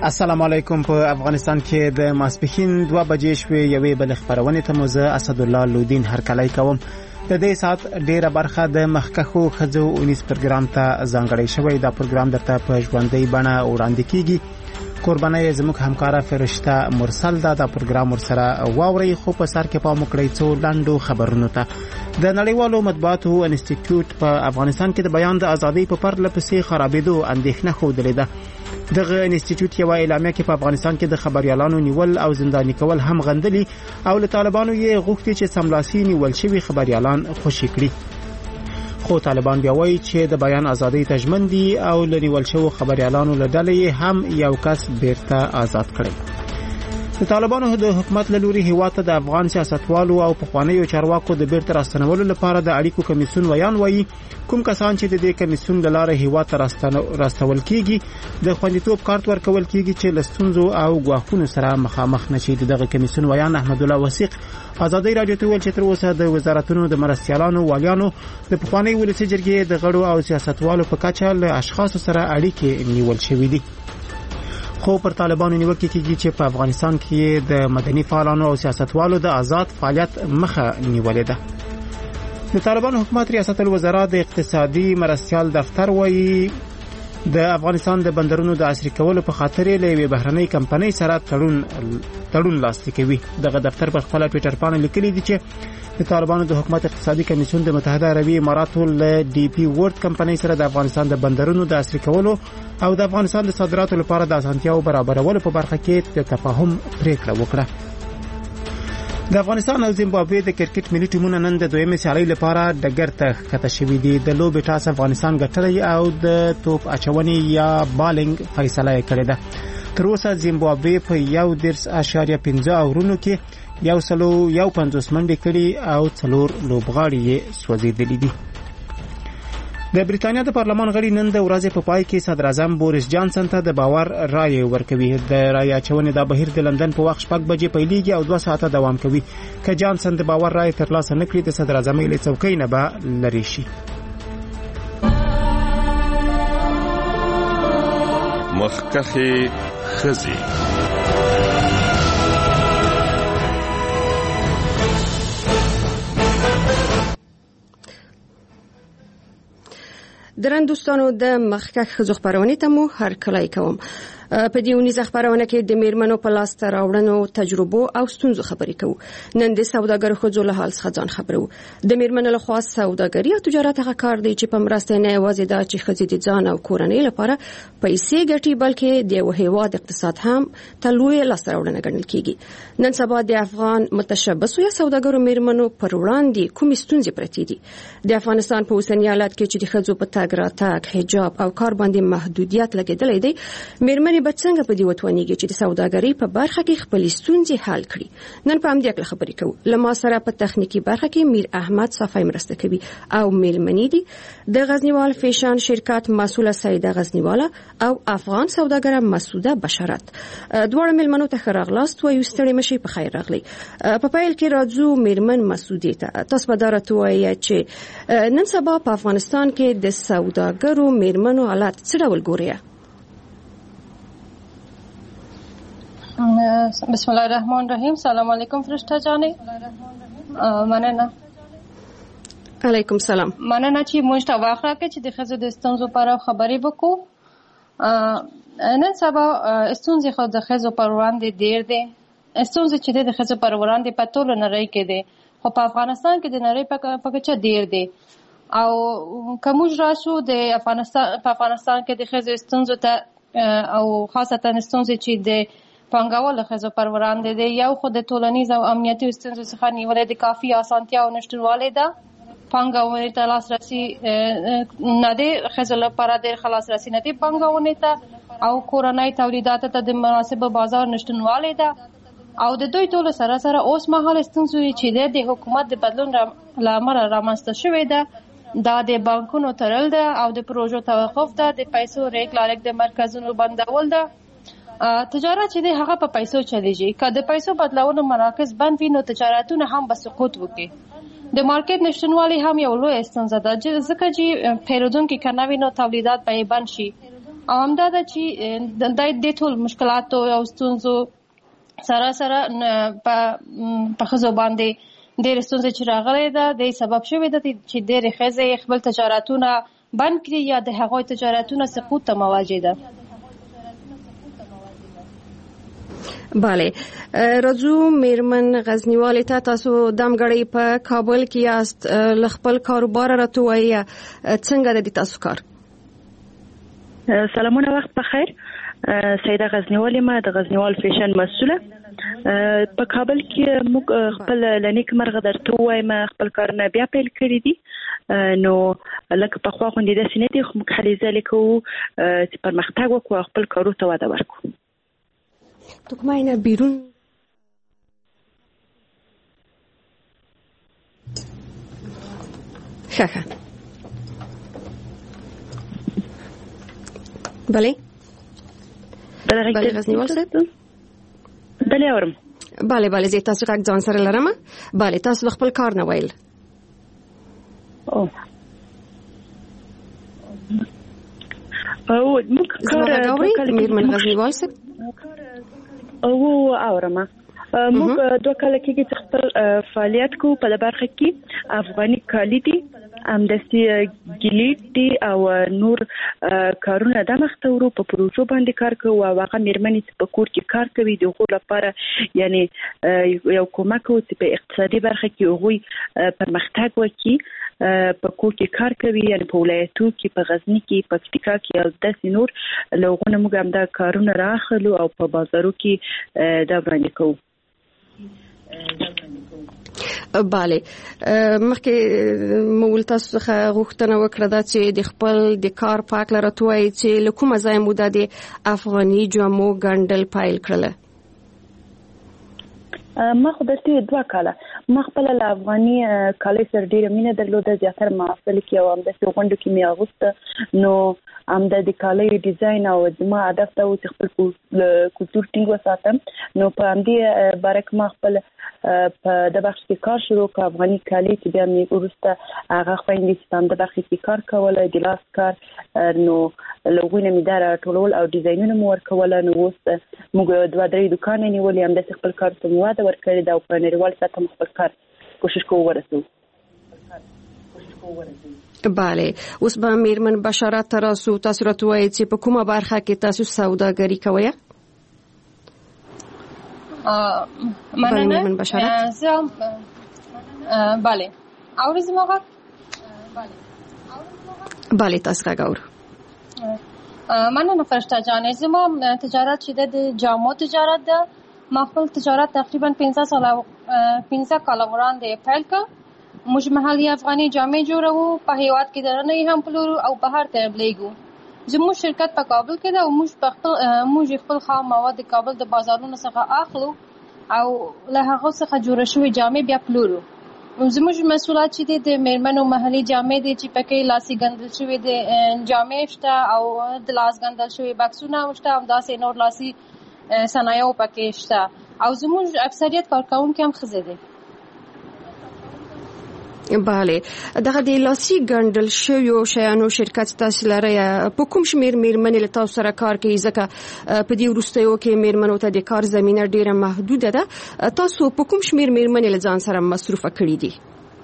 السلام علیکم. په افغانستان کې د ماسپښین 2 بجې شوې یوې بل خبرونه ته مزه اسد الله لودین هرکلی کوم. د دې سات ډیره برخه د مخکخو خزو 19 پروګرام ته ځانګړی شوی. دا پروګرام درته په ژوندۍ بڼه وړاندې کیږي. قربانای زموږ همکاره فرشته مرسل دا پروګرام ورسره واوري. خو په سر کې پام وکړئ څو لاندو خبرونو ته. د نړیوالو مطبوعاتو انسټیټیوټ په افغانستان کې د بیان د ازادۍ په پرله پسې خرابېدو اندېښنه خوده ده. دغه انسټیټیوټ یو اعلامیه کې په افغانستان کې د خبريالانو نیول او زنداني کول هم غندلي او له طالبانو یې غوښتي چې سملاسي نیول شوی خبريالان خوشي کړي. خو طالبان بیا وایي چې د بیان ازادۍ ته ژمن دي او لنیول شوی خبريالانو له ډلې هم یو کس بیرته آزاد کړي. د طالبانو د حکومت له لوري هیواد ته د افغان سیاستوالو او پخوانیو چارواکو د بیرته راستنولو لپاره د اړیکو کمیسیون ویان وایي کوم کسان چې د دې کمیسیون د لارې هیواد ته راستول کیږي د خوندیتوب کارت ورکول کیږي چې لستونزو او غواخونو سره مخامخ نشي. دغه کمیسیون ویان احمد الله وثیق ازادي رادیو ته ویل چې تر اوسه د وزارتونو د مرستيالانو والیانو د پخوانی ولسی جرګې د غړو او سیاستوالو په کچه له اشخاص سره اړیکې نیول شوې دي. خو پر طالبانو نیوکه کیږي چې په افغانستان کې د مدني فعالانو او سیاستوالو د آزاد فعالیت مخه نیولې ده. د طالبانو حکومت ریاست الوزرا د اقتصادي مرستيال دفتر وایي د افغانستان د بندرونو د عصري کولو په خاطر له یوې بهرنۍ کمپنۍ سره تړون لاسلیک کوي. دغه دفتر په خپل ټویټر باندې لیکلي دي چې د طالبانو د حکومت اقتصادي کمیسیون د متحده عربي اماراتو له ډي پی ورلد کمپنۍ سره د افغانستان د بندرونو د عصري کولو او د افغانستان د صادراتو لپاره د اسانتیاو برابرولو په برخه کې د تفاهم پریکړه وکړه. د افغانستان او زیمبابوې د کرکټ ملي ټیمونو نن د دویمې سیالۍ لپاره ډګر ته ښکته شوي دي. د لوبې ټاس افغانستان ګټلی او د توپ اچونې یا بالینګ فیصله یې کړې ده. تر اوسه زیمبابوې په 1.5 اورونو کې 150 منډې کړي او 4 لوبغاړي یې سوځېدلي دي. د بریتانیا د پارلمان غړي نن د ورځې په پای کې صدر اعظم بوریس جانسن ته د باور رائے ورکوي. د رائے اچونې د بهیر د لندن په وخت 6 بجې پیلېږي او 2 ساعته دوام کوي. که جانسن د باور رائے ترلاسه نکړي د صدر اعظم له څوکۍ نه به لري شي. مخکخي خزي درن دوستانو د مخکخ خزو خبرونه ته مو هر کله کوم. په دې ونیزه خبرونه کې د میرمنو په لاس ته راوړنو تجربو او ستونزو خبرې کوو. نن د سوداګرو خزو له حال څخه ځان خبرو. د میرمنو له خوا سوداګري او تجارت هغه کار دی چې په مرسته نه یوازې دا چې خزې د ځان او کورنۍ لپاره پیسې ګټي بلکې د یو هیواد اقتصاد هم تلوي لاس راوړنه ګڼل کیږي. نن سبا د افغان متشبثو یا سوداګرو میرمنو پر وړاندې کوم ستونزې پرتې دي. د افغانستان په اوسنی حالت کې چې د خزو په تګ راتګ حجاب او کار باندې محدودیت لګیدلې دي، میرمنې به څنګه په دې وتوانیږي چې د سوداګرۍ په برخه کې خپل ستونزې حل کړي. نن په همدې اړه خبرې کوو. لما سره په تخنیکی برخه کې میر احمد صفای مرسته کوي او میلمنې دي د غزنیوال فیشن شرکت مسؤله سیده غزنیواله او افغان سوداګره مسعوده بشارت. دواړه میلمنو ته راغلاست و یو ستړي مشي په خیر راغلي. په پیل کې راځو میرمن مسعوده ته. تاسو به درته وایي چې نن سبا په افغانستان کې د سوداګرو میرمنو حالت څه ډول ګوري؟ بسم الله الرحمن الرحیم. سلام علیکم فرشته جانې. مننه. علیکم سلام. مننه چې موږ ته وخت راکړئ چې د ښځو د ستونزو په اړه خبرې وکړو. نن سبا ستونزې خو د ښځو پر وړاندې ډېر دي. ستونزې چې د ښځو پر وړاندې په ټوله نړۍ کې دي، خو په افغانستان کې د نړۍ په کچه ډېر دي. او که موږ راشو د افغانستان کې د ښځو ستونزو ته او خاصتا ستونزې چې د پانګوالو ښځو پر وړاندې دی، یو خو د ټولنیز او امنیتي ستونزو څخه نیولې د کافي اسانتیا او نشتوالی ده. پانګونې ته لاسرسي نه دی، ښځو لپاره ډېر ښه لاسرسي نه دی پانګونې ته، او کورنۍ تولیداتو ته د مناسب بازار نشتوالی ده. او د دوی ټولو سره سره اوس مهال ستونزې چې د حکومت د بدلون له امله رامنځته شوې ده، دا د بانکونو تړل ده او د پروژو توقف ده، د پیسو ریګ لارګ د مرکزونو بندول ده. تجارت چې دی هغه په پیسو چلیږي. که د پیسو بدلولو مراکز بند وي نو تجارتونه هم به سقوط وکړي. د مارکیټ نشتوالی هم یو لوی ستونزه ده، ځکه چې پیرودونکي که نه وي نو تولیدات به یې بند شي. او همدا د چې د ټول مشکلاتو او ستونزو سره په خزو باندې ډېر ستونزې چې راغلي ده د سبب شوی ده چې ډېر ښځې خپل تجارتونه بند کړي یا د هغوی تجارتونه سقوط ته مواجه ده. بله راځو میرمن غزنیوالې ته. تاسو دمګړی په کابل کې یاست، له خپل کاروبار راته وایي څنګه د تاسو کار؟ سلامونه، وخت بخیر. سیده غزنیوالې ما د غزنیوال فیشن مسؤله په کابل کې. موږ خپل لنیک مرغه درته وایم خپل کارونه بیا پیل کړی دي، نو لکه په خوا غونډې داسې نه دي، خو موږ هلې ځلې کوو چې پرمختګ وکړو او خپل کارو ته وده ورکړو. تو کومه نه بیرون ښه بله غزنیوال صاحب. بله اورم. بله زه تاسو غږ ځان سره لرم. بله تاسو خپل کار نه ویل. او موږ کار میرمن غزنیوال صاحب او اورم. موږ 2 کال کې چې خپل فعالیت کوو په برخه کې افغاني کالي دي، همداسې ګلیټ دي او نور کارونه د مخته ورو په پروژو باندې کار کوو. او هغه میرمنې چې په کور کې کار کوي د هغو لپاره یعنی یو کومک کوو چې په اقتصادي برخه کې هغوی پرمختګ وکړي. په کور کې کار کوي، یعنی په ولایتو کې، په غزني کې، په پکتیکا کې او داسې نور لوغونه موږ هم دا کارونه راخلو او په بازارو کې دا وړاندې کوو. بله مخکې مول تاسو څخه غوښتنه وکړه دا چې د خپل د کار په اړه راته وایي چې له کومه ځایه مو د افغاني جامو ګنډل پیل کړله؟ ما خو دلته 2 کاله ما خپل له افغاني کالي سره ډېره مینه درلوده. زیاتره محافل کې او همداسې غونډو کې مې اغوسته، نو همدا د کالیو ډیزاین او زما هدف دا و چې خپل کلتور ټینګ وساتم. نو په همدې باره کې ما خپل په د بخش کې کار شروع کړ، افغاني کالي چې بیا مې وروسته هغه خویندې چې په همده برخه کې کار کوله د لاس کار، نو لوګونه مې دا راټولول او ډیزاینونه مې ورکوله. نو اوس موږ 2-3 دوکانونه نیولې، همداسې خپل کار ته مو واده ورکړی ده او په نړیوال سطح مو خپل کار کوشش کوو ورسوو. بله اوس به میرمن بشارت تراسو تاسو راته وایي چې په کومه برخه کې تاسو سوداګري کوئ؟ مننه میرمن بشارت. بله اورز موقع بله تاسو غږ اورو. مننه فرشته جان. زما تجارت چې د جامو تجارت ده. ما خپل تجارت تقریبا 15 کال وړاندې پیل کړ. موږ محلي افغاني جامې جوړوو، په هیواد کې درنه هم پلورو او بهر ته بلیږو. زموږ شرکت په کابل کې ده او موږ خپل خام مواد د کابل د بازارونو څخه اخلو او له هغه څخه جوړ شوی جامې بیا پلورو. زموږ مسؤلیت چې د میرمنو محلي جامې دي چې پکې لاسي ګنډل شوی د جامې شته او د لاس ګنډل شوی بکسونه شته، همداسې نور لاسي صنایع پکې شته او زموږ اکثریت کارکونکي هم ښځې دي. بله دغه د لاسي ګنډل شویو شیانو شرکت تاسو لري، په کوم شمیر میرمنې له تاسو سره کار کوي؟ ځکه په دې وروستیو کې میرمنو ته د کار زمینه ډیره محدوده ده. تاسو په کوم شمیر میرمنې له ځان سره مصروفه کړي دي؟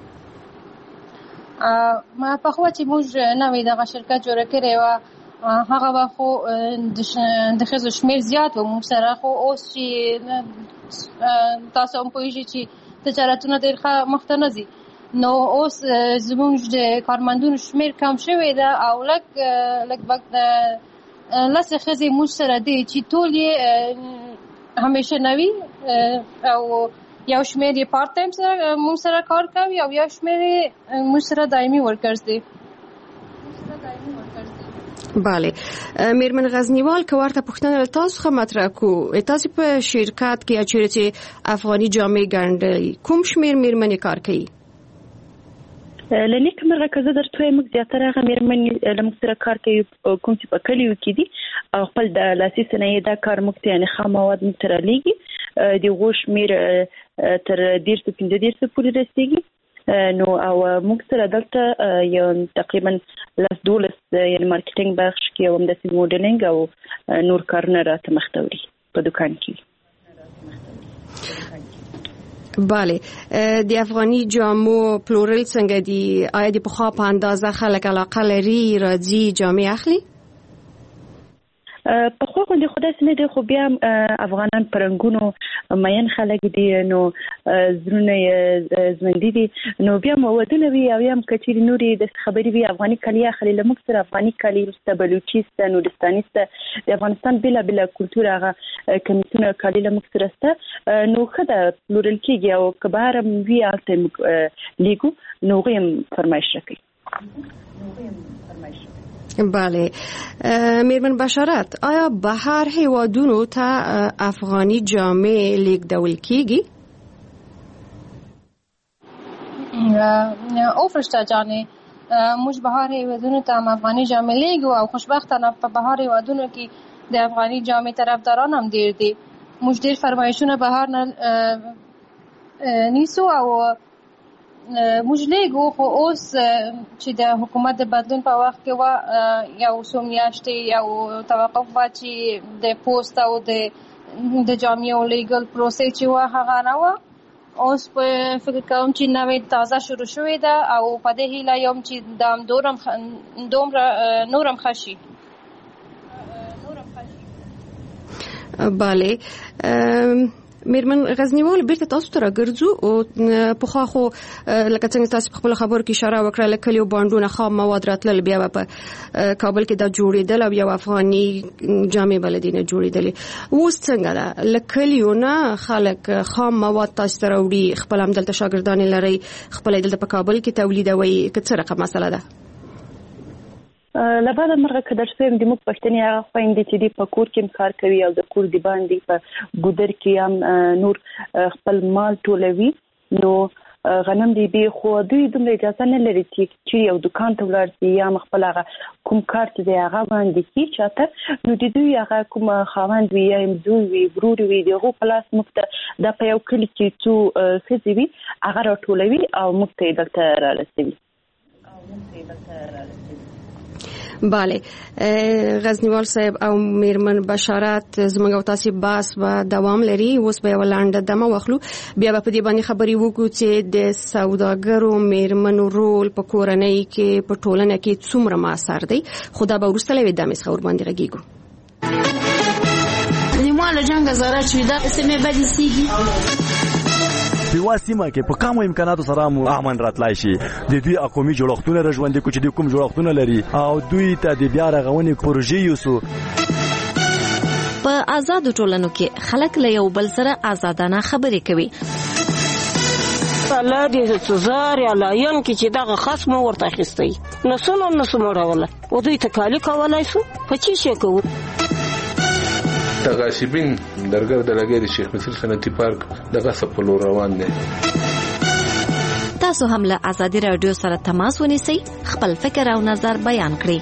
ما په خو چې موږ نوې دغه شرکت جوړ کړی و هغه وخت د ښځو شمیر زیات و موږ سره، خو اوس چې تاسو هم پوهیږئ چې تجارتونه ډېر ښه مخته نه ځي، نو اوس زموږ د کارمندونو شمیر کم شوی ده او لږ وخت لس ښځې موږ سره دي چې ټول یې همیشه نوي او یو شمیر یې پارت ټایم سره موږ سره کار کوي او یو شمیر یې موږ سره دایمي ورکرز دي. بله میرمن غزنیوال که ورته پوښتنه تاسو خو مطرح کو، تاسو په شرکت کې چې افغاني جامې ګنډي کوم شمیر میرمنې کار کوي؟ لنیک مرغه که زه درته وایم موږ زیاتره هغه میرمنې له موږ سره کار کوي کوم چې په کلیو کې دي او خپل د لاسي صنایع دا کار موږ ته یعنې خام مواد موږ ته رالیږي. د هغو شمیر تر 150 پورې رسیږي. نو او موږ سره دلته یو تقریبا 10 12 یعنی مارکیټینګ بخش کې او د موډلینګ او نور کارونه راته مختوري په دکان کې. بله د افغاني جامو پلورل څنګه دي؟ آیا د پخوا په اندازه خلک علاقه لري راځي جامې اخلي؟ په خو باندې خدای سره د خو بیا افغانان پرنګونو مېن خلک دي نو زرونه زمندي دي نو بیا مودونه وی او یم کچې نوري د خبري وی افغاني کالي اخلي لمک سره افغاني کالي رسته بلوچستان نورستاني د افغانستان بلا کلچر هغه کمیسونه کالي لمک سره نو خدای پلورل کېږي او کبارم وی الته لیګو نو غیم فرمایش کوي. بله میرمن بشارت، آیا بهر هیوادونو ته افغانی جامې لیږدول کیږي؟ او فرشته جانې موږ بهر هیوادونو ته افغانی جامې لیږو او خوشبختانه په بهر هیوادونو کې د افغانی جامې طرفداران هم ډیر دي. موږ ډیر فرمایشونه بهر نه نیسو او موږ لیږو، خو اوس چې د حکومت د بدلون په وخت کې یو څو میاشتې یو توقف و چې د پوسټ او د جامې لیږل پروسې چې و هغه نه و. اوس په فکر کوم چې نوې تازه شروع شوې ده او په دې هیله یم چې دومره نورم ښه شي. بله میرمن غزنیوال بیرته تاسو ته راګرځو او پخوا خو لکه څنګه تاسو په خپل خبرو کې اشاره وکړه لکه یو باندونه خام مواد راتلل بیا په کابل کې دا جوړېدل او یو افغاني جامې بلدینه جوړېدل. اوس څنګه ده لکه یونه خلک خام مواد تاسو ته راوړي خپل هم دلته شاګردان لري خپل دلته په کابل کې تولیدوي څه رقم مسله ده؟ لباده مرغه کډر سویم د موږ پښتني هغه خويندې چې دی په کور کې کار کوي او د کور دی باندې په ګودر کې هم نور خپل مال ټولوي نو غنم دی به خو دوی دومره اجازه نه لري چې یو دکان ته ولاړ شي یا خپل هغه کوم کار چې دی هغه باندې کی چاته نو د دوی هغه کوم خاوند وي یا مزوي وي ورور وي دغه پلاس مفته د په یو کلی کې څو خزوي هغه راټولوي او مفته دلته رالسوي. بله غزنیوال صاحب او میرمن بشارت زموږ او تاسو باس و دوام لري. اوس به ولانډه دمه واخلو بیا په دې باندې خبري وکړو چې د سوداګرو میرمنو رول په کورنۍ کې په ټولنه کې څومره موثر دی. خدا به ورسره وي دمه خبر باندې راګیګو نیماله جنگ زاره چې دا سمې بدې سیږي په واسطه کې په کوم امکاناتو سره مو امن راتلای شي د دوی اقومي جوړښتونه رژوندې کوچ د کوم جوړښتونه لري او دوی ته د بیا رغونې پروژې یوسو. په آزاد ټولنو کې خلک له یو بل سره آزادانه خبرې کوي. الله دې سزار یا لاین کې چې دغه خصم ورته اخیستي نسو مړوله او دوی تکالی کولای شو په چی شي کوو. تغاشبین درګر د لګي د شیخ مصر صنعتي پارک دغه سپلو روان دي. تاسو هم له آزادي رادیو سره تماس ونیسئ خپل فکر او نظر بیان کړئ.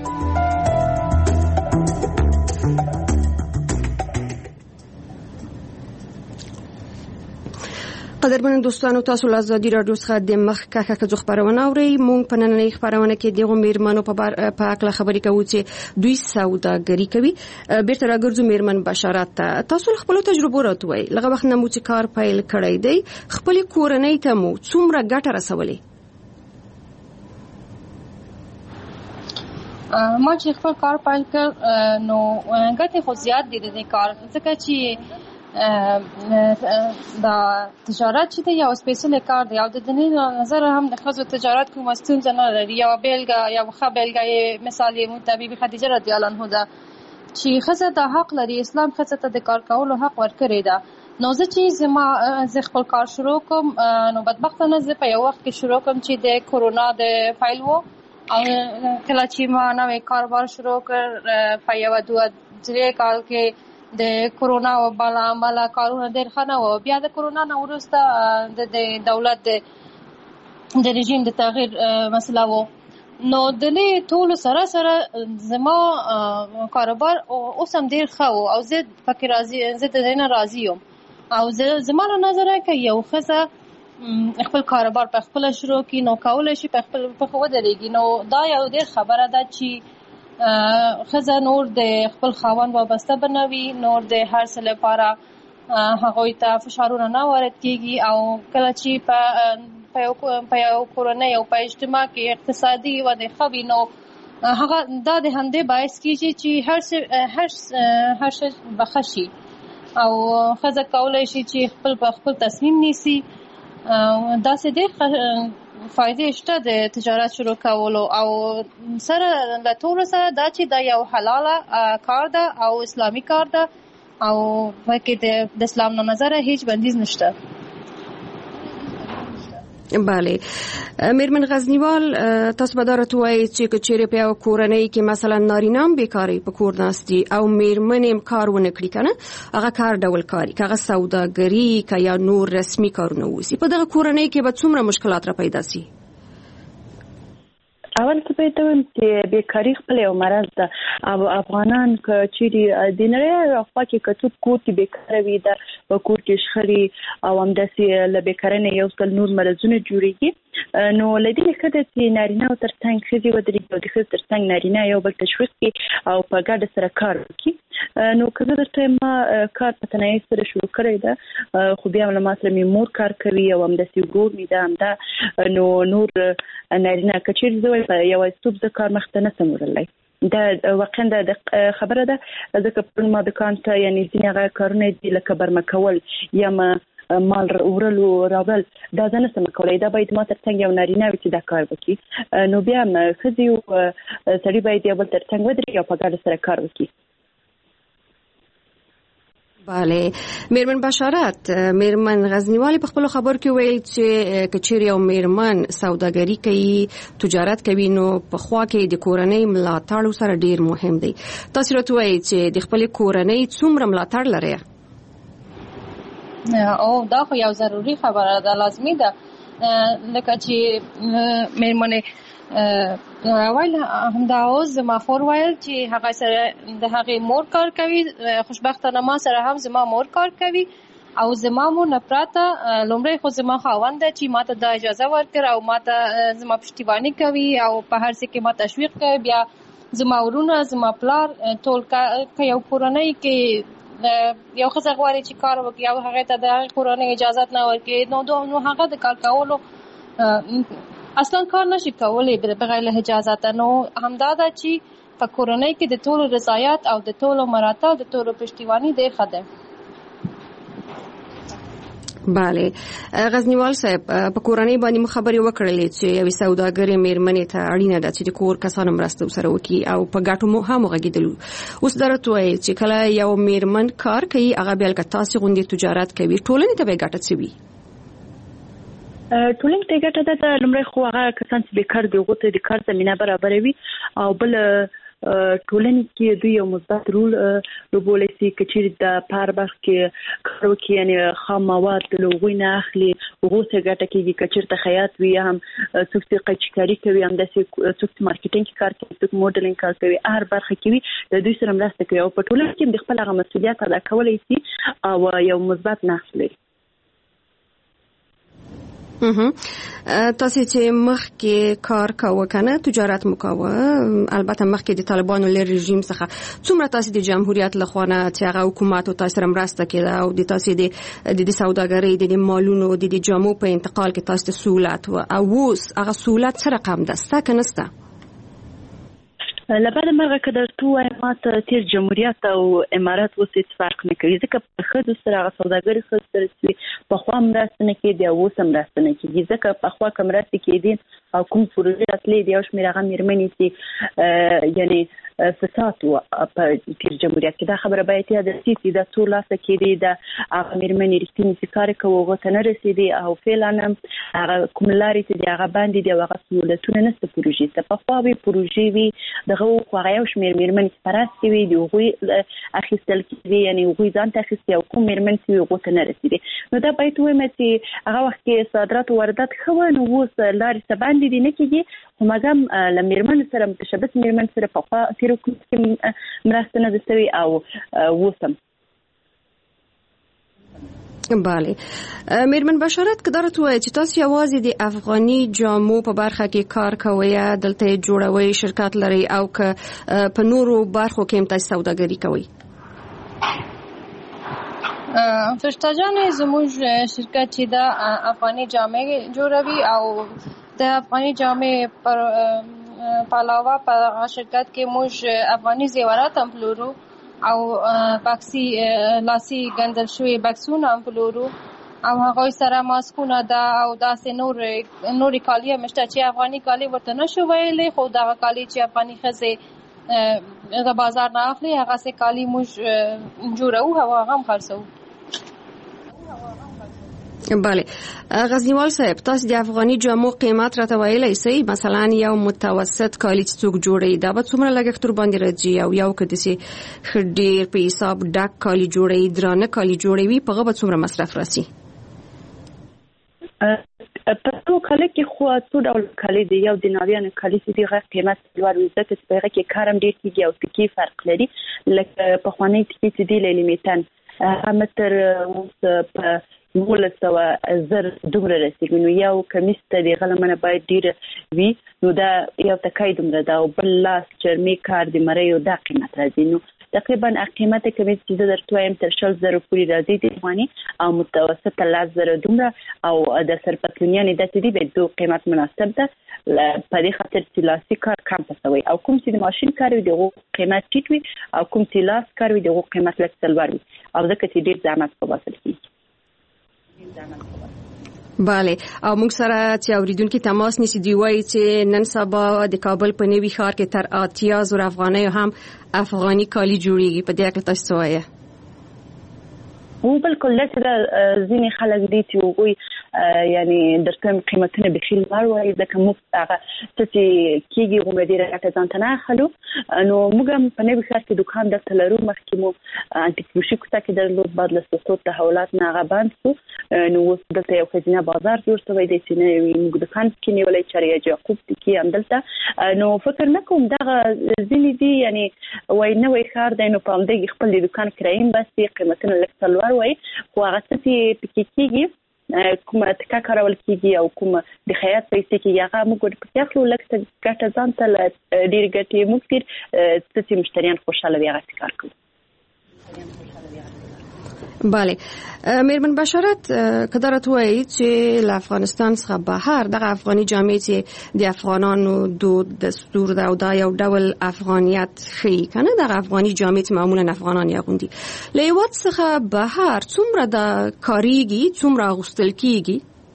قدرمن دوستانو تاسو له آزادي رادیو څخه د مخکښه ښځو خبرونه اورئ. موږ په نننۍ خبرونه کې دغه میرمنو په اړه خبرې کوو چې دوی سوداګري کوي. بیرته راګرځو میرمن بشارت ته. تاسو خپل تجربه راوړئ لږ وخت نه مو چې کار پیل کړی دی خپل کورنۍ ته مو څومره ګټه رسولې؟ ما چې خپل کار پیل کړ نو ګټه خو زیات دي د کار ځکه چې دا تجارت چې دی یو سپیشل کار دی او د دنیا نظر هم د خزو تجارت کوم ستونزه نه لري. یو بیلګه یو خبرګه مثال متبی خدیجه رضی الله عنها ده چې خزه د حق لري اسلام خزه ته د کار کولو حق ورکړی ده. نو زه چې زه خپل کار شروع کوم نو بدبختانه زه په یو وخت کې شروع کوم چې د کورونا د فایل وو او کله چې ما نوې کاروبار شروع کړ په یو 2-3 کال کې د کورونا او بل کارونه ډېر خنه و. بیا د کورونا نه وروسته د دولت د رژیم د تغییر مسله و نو د دې ټول سره زما کاروبار اوس هم ډېر ښه و او زه فکر راضي زه د دې نه راضي یم او زما له نظره کې یو ښځه خپل کاروبار په خپل شروع کړي نو کولای شي په خپل په خو ودرېږي. نو دا یو ډېر خبره ده چې ښځه نور د خپل خاوند وابسته بنوي، نور د هر څه لپاره هغوی ته فشارونه نه وارد کېږي، او کله چې په یو کورنۍ او په اجتماع کې اقتصادي وده ښه وي نو هغه دا د همدې باعث کېږي چې هر څه به ښه شي او ښځه کولی شي چې خپل تصمیم نیسي. داسې ډېر فایدې شته د تجارت شروع کولو، او سره له ټولو سره دا چې دا یو حلاله کار ده او اسلامي کار ده او پکې د اسلام له نظره هیڅ بندیز نشته. بله میرمن غزنیوال، تاسو به دا راته ووایئ چې که چیرې په یو کورنۍ کې مثلا نارینه هم بیکاري په کور ناست دي او میرمن هم کار ونه کړي کنه، هغه کار ډول کاري که هغه سوداګري که یا نور رسمي کارونه وسي، په دغه کورنۍ کې به څومره مشکلات را پیدا سي؟ اول څه پېته وم چې بیکاري خپل یو مرض ده او افغانان که چیرې د نړۍ اخوا کې که څوک کور کې بیکاره وي دا په کور کې شخړې او همداسې له بیکارۍ نه یو څل نور مرضونه جوړېږي. نو له دې ښه ده چې نارینه او تر څنګ ښځې ودرېږي او د ښځې تر څنګ نارینه یو بل تشویق کړي او په ګډه سره کار وکړي. نو که زه درته ما کار په تنهایي سره شروع کړی ده، خو بیا له ما سره مې مور کار کوي او همداسې ورور مې ده همدا. نو نور نارینه که چیرې زه په یوازیتوب زه کار مخته نه شم وړلی، دا واقعا د خبره ده. ځکه پرون ما دکان ته یعنې ځینې هغه کارونه دي لکه برمه کول یا مال وړلو راوړل، دا زه نه شم کولی، دا باید ما تر څنګ یو نارینه وي چې دا کار وکړي. نو بیا ښځې او سړي باید یو بل تر څنګ ودرېږي او په ګډه سره کار وکړي. بله میرمن بشارت، میرمن غزنیوالی په خپل خبر کې ویل چې کچېر یو میرمن سوداګري کوي، تجارت کوي، نو په خوا کې د کورنۍ ملاتړ سره ډیر مهم دی. تاسو راته وایئ چې د خپل کورنۍ څومره ملاتړ لري؟ او دا خو یو ضروري خبره ده، لازمي ده. لکه چې میرمنې اول همدا اوس زما خور ویل چې هغه سره د هغې مور کار کوي، خوشبختانه ما سره هم زما مور کار کوي او زما مور نه پراته لومړی خو زما خاوند ده چې ما ته دا اجازه ورکړه او ما ته زما پشتیباني کوي او په هر څه کې ما تشویق کوي. بیا زما ورونه، زما پلار، ټول که یو کورنۍ کې یو ښځه غواړي چې کار وکړي او هغې ته د هغې کورنۍ اجازت نه ورکړي نو هغه د کار کولو اصلا کار نشي کولی بغیر له اجازته. نو همدا ده چې په کورنۍ کې د ټولو رضایت او د ټولو مراتب د ټولو پشتیباني ډېر ښه ده. بله غزنیوال صاحب، په کورنۍ باندې خبرې وکړلې چې یوې سوداګرې میرمنې ته اړینه ده چې د کور کسانو مرسته ورسره وکړي او په ګټو مو هم وغږېدلو. اوس دا راته وایئ چې کله یو میرمن کار کوي، هغه بیا لکه تاسې غوندې تجارت کوي، ټولنې ته به یې ګټه څه وي؟ ټولنې ته ګټه ده لومړی خو هغه کسان چې بیکار دي هغو ته د کار زمینه برابروي او بل ټولنې کې دوی یو مثبت رول لوبولی شي. که چیرې د په هر برخه کې کار وکړي، یعنې خام مواد له هغوی نه اخلي، هغو ته ګټه کېږي. که چېرته خیاط وي، هم څوک چې قیچکاري کوي، همداسې څوک چې مارکیټینګ کار کوي، څوک موډلینګ کار کوي، هر برخه کې وي د دوی سره مرسته کوي او په ټولنه کې د خپل هغه مسؤلیت ادا کولی شي او یو مثبت نقش لري. تاسو چې مخکې کار کاوه کنه، تجارت مو کاوه، البته مخکې د طالبانو له رژیم څخه، څومره تاسو د جمهوریت له خوا نه چې هغه حکومت او تاسو سره مرسته کړه او د تاسو د سوداګرۍ د مالونو د جامو په انتقال کې تاسو ته سہولت او اوس هغه سہولت سره کم ده ستا که نسته؟ لبعد مرغه که درته ووایم ما ته تیر جمهوریت او امارات اوس هېڅ فرق نه کوي، ځکه په ښځو سره هغه سوداګري ښځو سره چې پخوا مرسته نه کېدې او اوس هم مرسته نه کېږي. ځکه پخوا که مرستې کېدې او کوم پروژې راتلې د یو شمېر هغه مېرمنې چې یعنې فساد و په تیر جمهوریت کې، دا خبره باید یاده شي چې دا څو لاسه کېدې د هغه مېرمنې رښتینې چې کار یې کوو هغو ته نه رسېدې او فعلا هم هغه کوم لارې چې د هغه باندې دي او هغه سهولتونه نشته پروژې ته. پخوا وي پروژې وي دغه خو هغه یو شمېر مېرمنې چې په راس کې وي د هغوی اخیستل کېدې، یعنې هغوی ځان ته اخیستې او کوم مېرمن چې وي هغو ته نه رسېدې. نو دا باید ووایم چې هغه وخت کې صادرات او واردات ښه وه، نو اوس لارې څه باندې دي نه کېږي، خو مګم له مېرمنو سره متشبث مېرمن سره پخوا تېر حکومت کې مرسته نه ده شوې او اوس هم. بله میرمن بشارت که درته وایي چې تاسو یوازې د افغاني جامو په برخه کې کار کوئ دلته جوړوي شرکت لري او که په نورو برخو کې هم تاسو سوداګري کوئ؟ فرشته جان زموږ شرکت چې دا افغاني جامې جوړوي او د افغاني جامې په علاوه په شرکت کې موږ افغاني زیورات هم پلورو او باکسي لاسي ګندل شوی بکسونه هم پلورو او هغوی سره ماسکونه ده او داسې نورې کالي هم شته چې افغاني کالي ورته نشو ویلی خو دغه کالي چې افغاني ښځې د بازار نه اخلي هغسې کالي موږ جوړوو او هغه هم خرڅوو. بله غزنیوال صاحب تاسو د افغاني جامو قیمت راته ویلی سئ مثلا یو متوسط کالی چې څوک جوړوي دا به څومره لګښت ورباندې راځي او یو که داسې ښه ډېر په حساب ډک کالي جوړوي درانه کالي جوړوي په هغه به څومره مصرف راسي؟ په ټول کال کې خو څو ډول کالي دي یو د ناویانو کالي چې دغه قیمت لوړ وي ځکه چې په هغه کې کار هم ډېر کېږي او ټکي فرق لري لکه پخواني ټکي چې دي لیمیتن متر اوس په 19,000 دومره رسیږي نو یو کمیس ته د غلمنه باید ډیر وي نو دا یو تکای دومره دا او بل لاس چرمي کار د مریو دا قیمت راځي نو تقریبا قیمت کمیس چې درته وایم تر 100,000 پورې راځي د افغاني او متوسط 10,000 دومره او د سرپتلونیانې د دې به دوه قیمت مناسب ده په دې خاطر چې لاسي کار کم پسوي او کوم چې د ماشين کار وي دغه قیمت ټیټ وي او کوم چې لاس کار وي دغه قیمت لږ تلور وي او ځکه چې ډیر زحمت په واسطه کیږي. بله او موږ سره چې اوریدونکو تماس نیسي دی وایي چې نن سبا د کابل په نوي ښار کې تر 80,000 افغانۍ هم افغاني کالي جوړیږي په دې کې تاسو وایي او بالکل لکه ځینې خلک دي چې وګوي یعنی درته قیمتونه به خیل لوړ وي ځکه موږ هغه چې کېږي غوډیره راته ځان ته نه اخلو نو موږ هم په نوي ښار کې دکان درته لرو مخکې مو انټیکروشي کوټه کې درلود بعد له سقوط تحولات نه هغه بند شو نو اوس دلته یو خزینه بازار جوړ شوی دی چې موږ دکان کې نیولای چاریا یعقوب کې هم دلته نو فکر نه کوم دغه ځینې دي یعنی وای نه وای ښار دی نو په همدې خپل دکان کرایم بس قیمتونه لږ څلور وای خو هغه څه پکې کېږي کومه تکا کارول کېږي او کومه د خیاط پیسې کېږي هغه موږ په خپل لږ ګټه ځان ته ډېر ګټې موږ تیر چې مشتریان خوشاله وي هغه کار کوي. بله میرمن بشارت کدارت وایي چې له افغانستان څخه بهر دغه افغاني جامې چې د افغانانو دود دستور ده او دا یو ډول افغانیت ښیي کنه دغه افغاني جامې چې معمولا افغانان یې اغوندي له هېواد څخه بهر څومره د کاریږي څومره اغوستل کېږي؟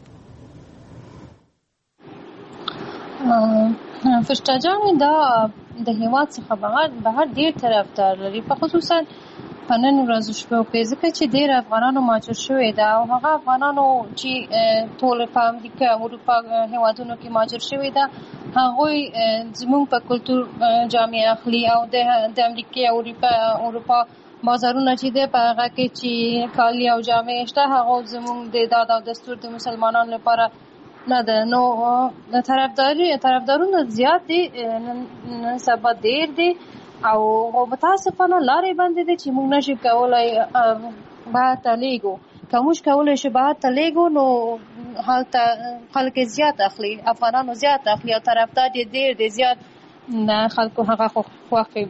فرشته جانې دا د هېواد څخه بهر ډېر طرفدار لري په خصوصا په نن ورځو شپو کې ځکه چې ډېر افغانانو مهاجر شوي ده او هغه افغانانو چې ټول په امریکا او اروپا هېوادونو کې مهاجر شوي ده هغوی زموږ په کلتور جامې اخلي او د امریکا او اروپا بازارونه چې دی په هغه کې چې کالي او جامې شته هغه زموږ د داد او دستور د مسلمانانو لپاره نه ده نو طرفدارونه زیات دي نن سبا ډېر دي او متاسفانه لارې بندې دي چې موږ نشو کولای بهر ته لیږو که موږ کولی شو بهر ته لیږو نو هلته خلک زیات اخلي افغانانو زیات اخلي او طرفدار یې ډېر دی زیات خلکو هغه خوښوي.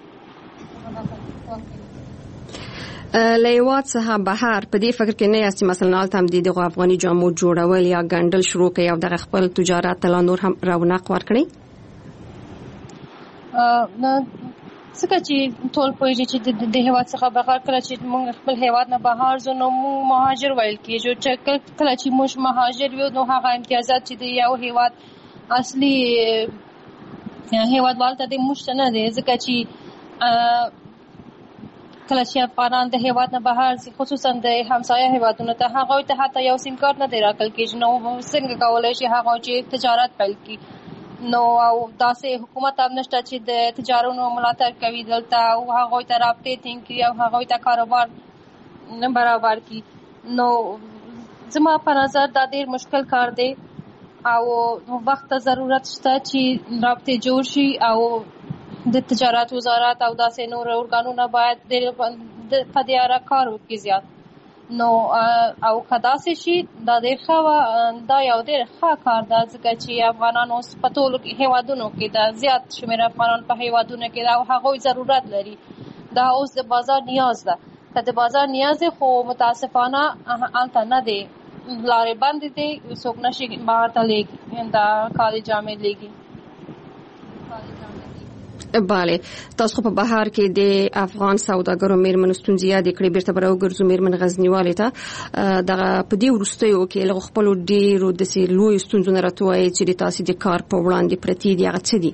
له هېواد څخه بهر په دې فکر کې نه یاستې مثلا هلته هم دغه افغاني جامو جوړول یا ګنډل شروع کړئ او دغه خپل تجارت ته لا نور هم رونق ورکړئ؟ څنګه چې ټول پوهېږي چې د هېواد څخه بهر کله چې موږ خپل هېواد نه بهر ځو نو موږ مهاجر ویل کېږو چې کله چې موږ مهاجر یو نو هغه امتیازات چې د یو هېواد اصلي هېوادوال ته د موږ نه دی ځکه چې کله چې افغانان د هېواد نه بهر ځي خصوصا د همسایه هېوادونو ته هغوی ته حتی یو سیم کارت نه دی راکړل کېږي نو څنګه کولی شي هغوی چې تجارت پیل کړي نو او داسې حکومت هم نشته چې د تجارتونو ملاتړ کوي دلته او هغوی ته رابطې ټینګ کړي او هغوی ته کاروبار برابر کړي نو زما په نظر دا ډېر مشکل کار دی او وخت ته ضرورت شته چې رابطې جوړ شي او د تجارت وزارت او داسې نور ارګانونه باید په دې اړه کار وکړي زیات نو او کداسې شي دا ډېر ښه دا یو ډېر ښه کار ده ځکه چې افغانان اوس په ټولو هیوادونو کې دا زیات شمېر افغانان په هیوادونو کې دا او هغوی ضرورت لري دا اوس د بازار نیاز ده که د بازار نیاز دی خو متاسفانه هلته نه دی لارې بندې دي څوک نشي بهر ته لیږي دا کالي جامې لیږي. بله تاسو په بهر کې د افغان سوداګرو میرمنو ستونزې یادې کړې بیرته به راوګرځو میرمن غزنیوالې ته دغه په دې وروستیو کې له خپلو ډېرو داسې لویو ستونزو نه راته وایي چې د تاسې د کار په وړاندې پرتې دي هغه څه دي؟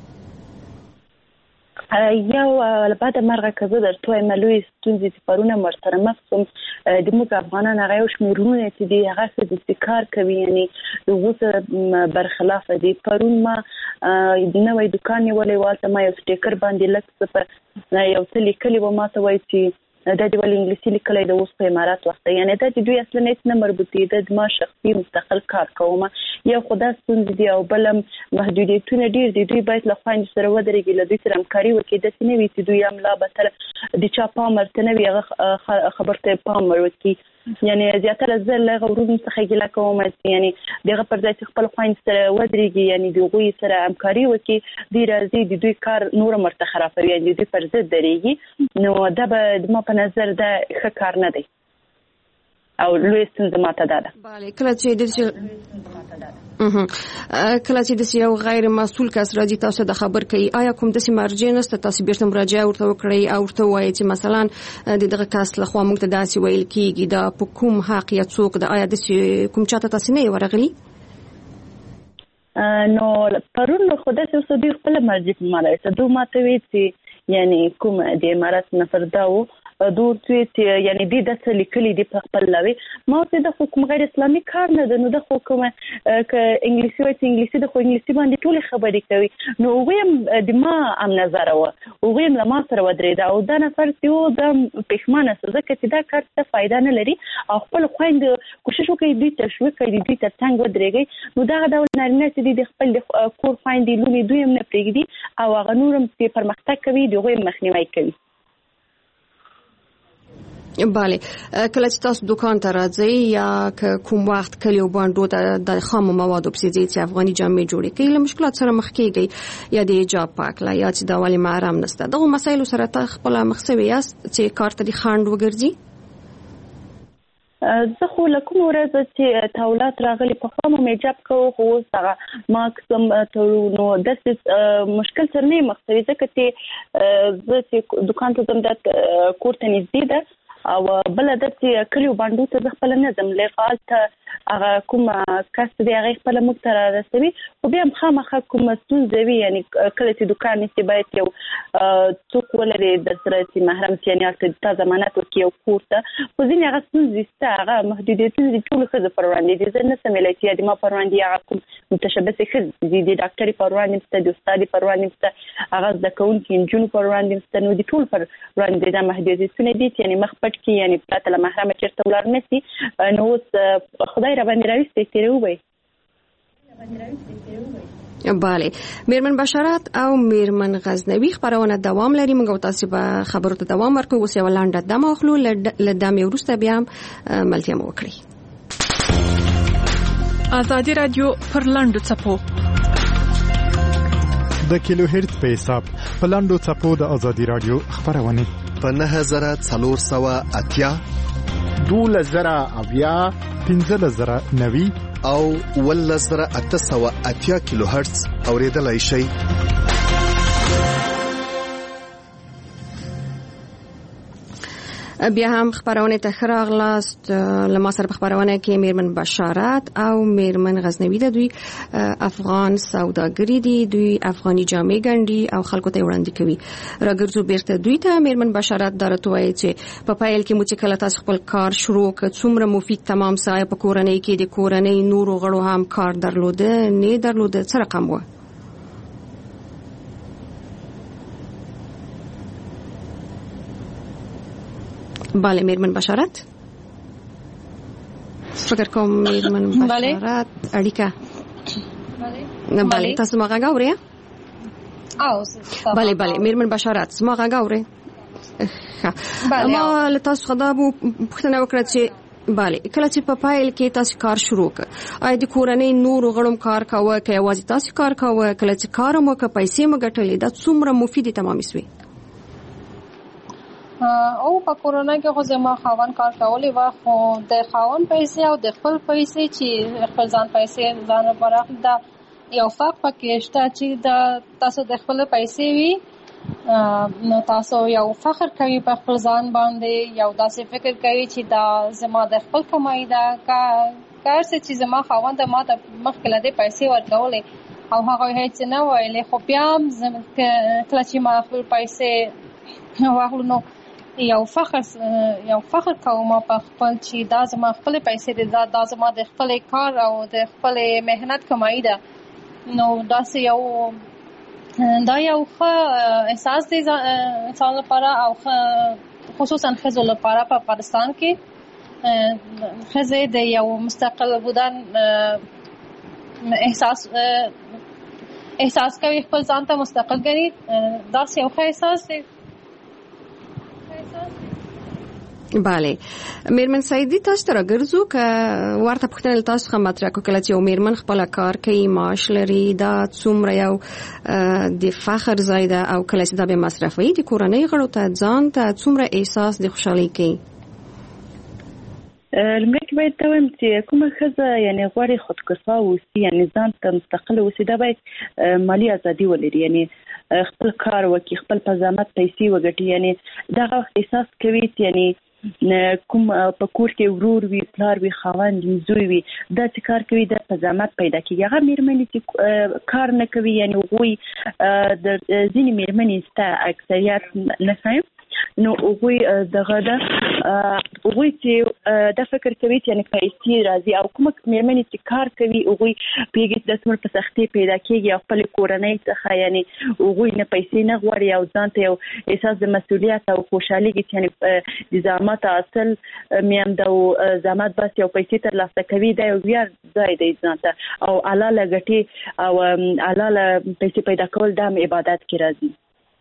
یو بعد مرغه که زه درته وایم لوی ستونزې چې پرونه ورسره مخ شوم د موږ افغانان هغه یو شمېرونه چې دي هغه څه داسې کار کوي یعنې د هغو سره برخلافه دي. پرون ما نوی دوکان نیولی و هلته ما یو سټیکر باندې لږ څه په یو څه لیکلي وه ما ته وایي چې دا د ولې انګلیسي لیکلی د اوس په امارات وخت یعنې دا چې دوی اصلا هېڅ نه مربوط دي د ما شخصي مستقل کار کوم یو خو دا ستونزې دي او بل هم محدودیتونه ډېر دي دوی باید له خویندو سره ودرېږي له دوی سره همکاري وکړي داسې نه وي چې دوی هم لا به تر د چا پام ورته نه وي هغه خبر ته پام وکړي یعنې زیاتره زه له هغه ورونو څخه ګیله کوم چې یعنې د هغه پر ځای چې خپل خویندو سره ودرېږي یعنې د هغوی سره همکاري وکړي دوی راځي د دوی کار نور هم ورته خرابوي یعنې د دوی پر ضد درېږي نو دا به زما په نظر دا ښه کار نه دی او لوی ستونزه ماته دا ده. بله کله چې داسې یو غیر مسؤل کس راځي تاسو د خبر کوي آیا کوم داسې مرجع نشته تاسو بیرته مراجعه ورته وکړئ او ورته ووایئ چې مثلا د دغه کس لخوا موږ ته داسې ویل کېږي دا په کوم حق یا څوک د آیا داسې کوم چاته تاسې نه یې ورغلي؟ نو پرون خو داسې اوس دوی خپله مرجع ما راویسته دوی ما ته ویل چې یعنې کوم د امارات نفر دا و دور چې یعنی دې د څه لیکلي دي په خپل لوي ما ته د حکومت غیر اسلامي کار نه ده نو د حکومت ک انګلیسي وایي انګلیسي د خو انګلیسي باندې ټول خبرې کوي نو ویم د ما ام نظر و ویم لما سره ودرېدا او دا نفر چې و د پښمانه ځکه چې دا کار څه فائدہ نه لري او خپل خويند کوشش وکړي دوی تشویق کوي دوی تر څنګه ودرېږي نو دا ډول نارینه چې د خپل کور خويند لومي دوی هم نه پرېږدي او هغه نورم چې پرمختګ کوي دوی مخنیوي کوي. بله کله چې تاسو دکان ته راځئ یا کوم وخت کلیو باندې د خام موادو په ځای چې افغاني جامې جوړې کوي له مشکلات سره مخ کیږي یا د حجاب پاکلا یا چې د والی محرم نشته دغه مسایلو سره ته خپل مخ سوي یاست چې کار ته خاند وګرځي؟ زه خو لکه ورځ چې تاولات راغلي په خامو حجاب کوو خو سره ما کوم نو د مشکل سره نه مخسوي ځکه چې زه چې دکان ته زم د کورته نږدې ده او بل د کلیو باندې ته خپل نظم لغال ته هغه کوم کس دی هغه خپل مختار رسوي او بیا خامخا کوم ستونزې وي یعنی کله چې دکان نشي باید یو څوک ولري د سره چې محرم یعنی ته ضمانت ورکړي او کوړه خو ځینې هغه ستونزې هغه محدودیتونه دي ټول خزه پر وړاندې دي زه نه سمېلای چې د ما پر وړاندې هغه کوم متشبث خزه دي د ډاکټري پر وړاندې ست د استادي پر وړاندې ست هغه د کونکي انجونو پر وړاندې ست نو دي ټول پر وړاندې د محدودیتونه دي یعنی مخپټ کې یعنی پاتله محرم چیرته ولر نسی نو خدای را باندې راوستي تیرو وي. بله میرمن بشارت او میرمن غزنوی خبرونه دوام لري موږ تاسو به خبرو ته دوام ورکو اوس یو لاندې دمه اخلو لدمه ورسته بیا ملتیا مو وکړي. ازادي رادیو پر لاندو چپو د کیلو هرتز په حساب په لاندو چپو د ازادي رادیو خبرونه په 9480 2000 1590 او 1880 کیلو هرتز اوریدلای شي. بیا هم خبرونه ته خراغلاست لما سره خبرونه کې میرمن بشارت او میرمن غزنوی د دوی افغان سوداګری دي دوی افغاني جامې ګنډي او خلکو ته وړاندې کوي راګرځو بیرته دوی ته میرمن بشارت درته وایي چې په پایل کې مو چې کله تاسو خپل کار شروع کړ څومره مفید تمام سای په کورنۍ کې د کورنۍ نورو غړو هم کار درلوده نه درلوده څه رقم و؟ بله میرمن بشارت فکر کوم میرمن بشارت اړیکه بله تاسو ما غاوري او بله میرمن بشارت ما غاوري ما له تاسو خدابو پښتنه وکړه چې bale کله چې په پایل کې تاسو کار شروع کړ آیا د کورنۍ نور غړم کار کاوه که یوازې تاسو کار کاوه کله چې کار مو که پیسې مو ګټلې دا څومره مفیدی تمام شوي او په کورنۍ کې خو زما خاوند کار کولې و خو د خاوند پیسې او د خپل پیسې چې خپل ځان پیسې ځان لپاره دا یو فرق پکې شته چې دا تاسو د خپل پیسې وي نو تاسو یو فخر کوي په خپل ځان باندې یو داسې فکر کوي چې دا زما د خپل کمای دا کار چې زما خاوند ما ته مخکې له دې پیسې ورکولې او هغه هیڅ نه ویلې خو بیا کله چې ما خپل پیسې واخلو نو یو فخر کوم په خپل چې دا زما خپل پیسې دي دا زما د خپل کار او د خپل مهنت کمای ده نو دا یو ښه احساس دی انسان لپاره او خصوصا ښځو لپاره په افغانستان کې ښځې د یو مستقل بودن احساس کوي خپل ځان ته مستقل ګڼي دا یو ښه احساس دی bale میرمن سعیدی تاسو ته راګرځو که ورته پوښتنه تاسو څخه مطرح کو کله چې یو میرمن خپل کار کوي معاش لري دا څومره یو د فخر ځای ده او کله چې دا به مصرفي د کورنۍ غړو ته ځان ته څومره احساس د خوشحالي کوي لمړی باید ته وایم چې کومه ښځه یعنی غواړي خودکفا اوسي یعنی ځان ته مستقل اوسي دا باید مالی ازادي ولري یعنی خپل کار وکړي خپل په زحمت پیسې وګټي یعنی دا احساس کوي یعنی کوم په کور کې ورور وي پلار وي خاوند وي زوی وي دا چې کار کوي د په زحمت پیدا کیږي هغه میرمنې چې کار نه کوي یعنی غوي د ځینې میرمنې ستا اکثریت نه سایم نو غوي دغه غوي چې د فکر کوي چې یعنی پیسې راځي او کوم میرمنې چې کار کوي غوي پیږي د څومره په سختي پیدا کیږي او خپل کورنۍ څخه یعنی غوي نه پیسې نه غواړي او ځان ته یو احساس د مسؤلیت او خوشحالي کې یعنی د زحمت اصل میم د زحمت بس یو پیسې تر لاسه کوي دا یو بیا ځای دی ځان ته او حلاله ګټي او حلاله پیسې پیدا کول د عبادت کې راځي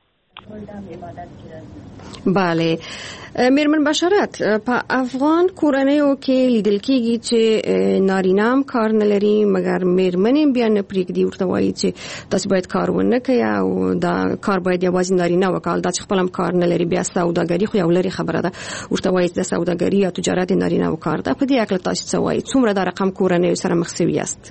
bale میرمن بشارت په افغان کورنیو کې لیدل کېږي چې نارینام کار نه لري مګر میرمنې بیا نه پرېږدي ورته وایي چې تاسو باید کار ونه کوئ او دا کار باید یوازې نارینه وکړي دا چې خپل هم کار نه لري بیا سوداګري خو یو لري خبره ده ورته وایي د سوداګري او تجارت نارینه وکړ دا په دې اړه تاسو څه وایي څومره دا رقم کورنیو سره مخ شوي یاست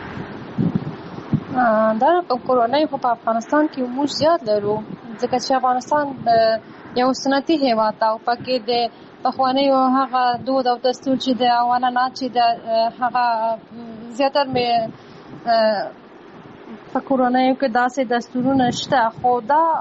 دا کورنۍ په افغانستان کې موږ زیات لرو ځکه چې افغانستان یو سنتي هیواد او پکې د پخوانیو هغه دود او دستور چې د عنعنات چې د هغه زیاتره په کورنۍ کې داسې دستورونه شته خو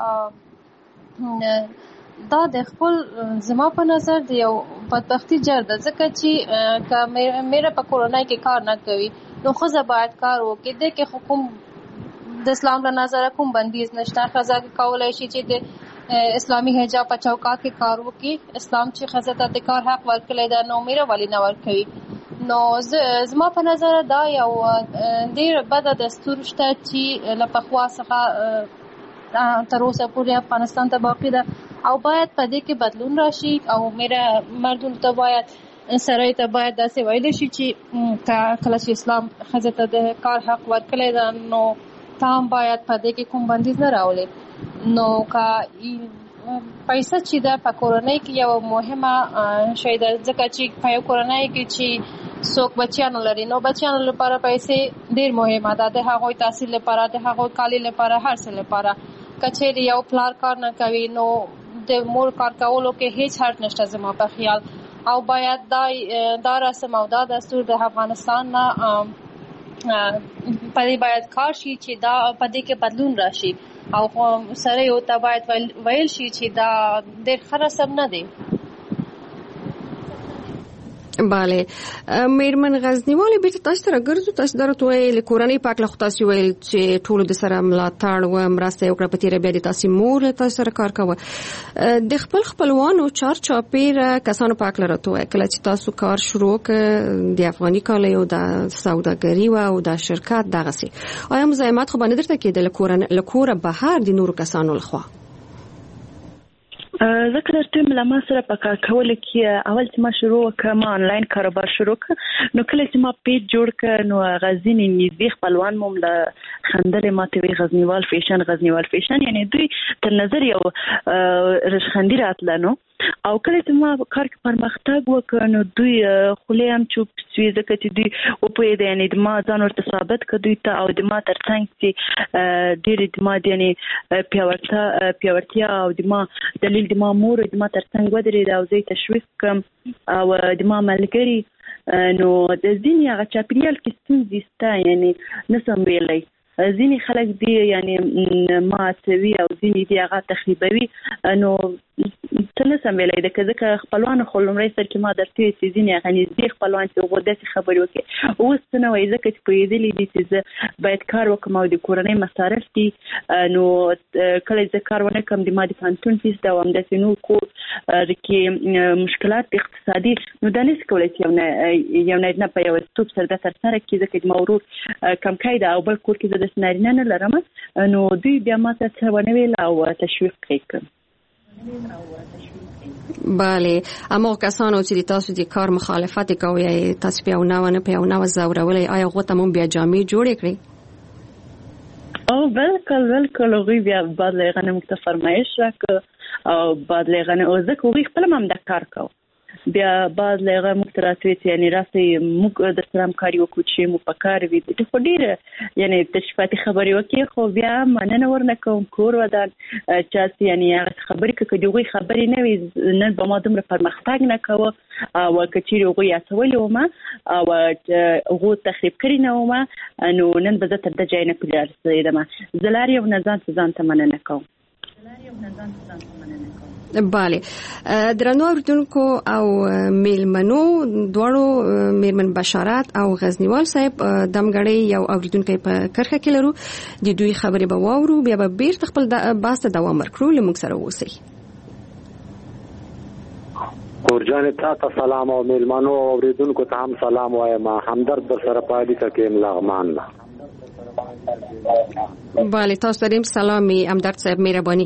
دا د خپل زما په نظر د یو بدبختی جر ده ځکه چې که میره په کورنۍ کې کار نه کوي نو ښځه باید کار وکړي د کې حکم د اسلام له نظره کوم بندیز نشته ښځه کولی شي چې د اسلامي حجاب په چوکاټ کې کار وکړي اسلام چې ښځه ته د کار حق ورکړی ده نو میره ولې نه ورکوي نو زما په نظر دا یو ډېر بده دستور شته چې له پخوا څخه تر اوسه پورې افغانستان ته باقي ده او باید په دې کې بدلون راشي او میره مردونو ته باید سړی ته باید داسې ویلی شي چې کله چې اسلام ښځې ته د کار حق ورکړی ده نو تا هم باید په دې کې کوم بندیز نه راولې نو که پیسه چې ده په کورنۍ کې یو مهمه شی ده ځکه چې په یو کورنۍ کې چې څوک بچیان لري نو بچیانو لپاره پیسې ډېر مهمه ده د هغوی تحصیل لپاره د هغوی کالي لپاره هر څه لپاره که چېرې یو پلار کار نه کوي نو د مور کار کولو کې هیڅ حرج نشته زما په خیال او باید دا رسم او دا دستور د افغانستان نه په دې باید کار شي چې دا په دې کې بدلون راشي او سره یو ته باید ویل شي چې دا ډېر ښه رسم نه دی bale میرمن غزنیواله بیرته تاسو ته راګرځو تاسو درته ویل کورنۍ پاک له تاسو ویل چې ټول د سره ملاتړ و مرسته وکړه په تیر بیا د تاسو مور تاسو سره کار کوي د خپلوانو چار چاپیر کسانو پاک لرته وای کله چې تاسو کار شروع ک د افغاني کالیو د سوداګري او د شرکت دغه سي آیا مزاحمت خو باندې درته کېدل له کور بهر د نورو کسانو لخوا ذکر درته ملما سره په کار کول کې اول چې ما شروع کړم آنلاین کاروبار شروع ک نو کله چې ما پیج جوړ ک نو غزنی نږدې خپلوان مم له خندلې ماته وی غزنیوال فیشن یعنی دوی تر نظر یو رخندې راتله نو او کله چې ما کار کې پرمختګ وکړ نو دوی خولې هم چوپ شوي ځکه چې دوی وپوهېدل یعنی د ما ځان ورته ثابت کړ دوی ته او د ما ترڅنګ چې ډېرې د ما یعنی پیاوړتیا او د ما دلیل د ما مور د ما ترڅنګ ودرېده او زه یې تشویق کړم او د ما ملګري نو د ځینې هغه چاپېریال کې ستونزې شته یعنی نه سم ویلی ځینې خلک دي یعنی ماتوي او ځینې دي هغه تخریبوي نو څه نه سم ویلی ده که ځکه خپلوانو خو لومړی سر کې ما درته ویل چې ځینې هغه نږدې خپلوان چې هغو داسې خبرې وکړي اوس څه نه وایي ځکه چې پوهېدلي دي چې زه باید کار وکړم او د کورنۍ مصارف دي نو کله زه کار ونه کړم د ما د پوهنتون فیس ده او همداسې نور کور کې مشکلات اقتصادي نو دا نشي کولی چې یو نارینه په یوازیتوب سره دا ترسره کړي ځکه چې ما ورور کمکی ده او بل کور کې زه داسې نارینه نه لرم نو دوی بیا ما ته څه ونه ویل او تشویق یې کړم. بله اما کسانو چې تاسو د کار مخالفت کوي تاسو په یو نو زورولای آیا غوته مون بیا جامې جوړ کړی او بالکل غوی بیا بعد لغنه مکت فرمایش راک او بعد لغنه او ځکه غوی خپل هم د کار کو بیا بعد لغه مختراتوي یعنی راسي موږ د سلام کاری وکړو چې مو پکار وي د خډيره یعنی تشفاتي خبري وکي خو بیا مننه ورنه کوم کور ودان چې یعنی هغه خبري کې دوی خبري نه وي نن به ما دومره پرمختګ نه کوو او کچيري وګي اسول و ما او غو تخریب کړی نه و ما نو نن به زه تر د ځای نه پیلار سیدم زلاري او نزان ځان ته مننه کوم. بله درنو اوریدونکو او میلمنو دواړو میرمن بشارت او غزنیوال صاحب دمګړی یو اوریدونکو په کرخه کې لرو د دوی خبرې به واورو بیا به بیرته خپل باسته دوام ورکړو لموږ سره اوسئ. ورجان ته سلام او میلمنو اوریدونکو ته هم سلام وایم همدرد در سره پالي ته کې لغمان. بله تاسو دې سلامي همدرد صاحب مهرباني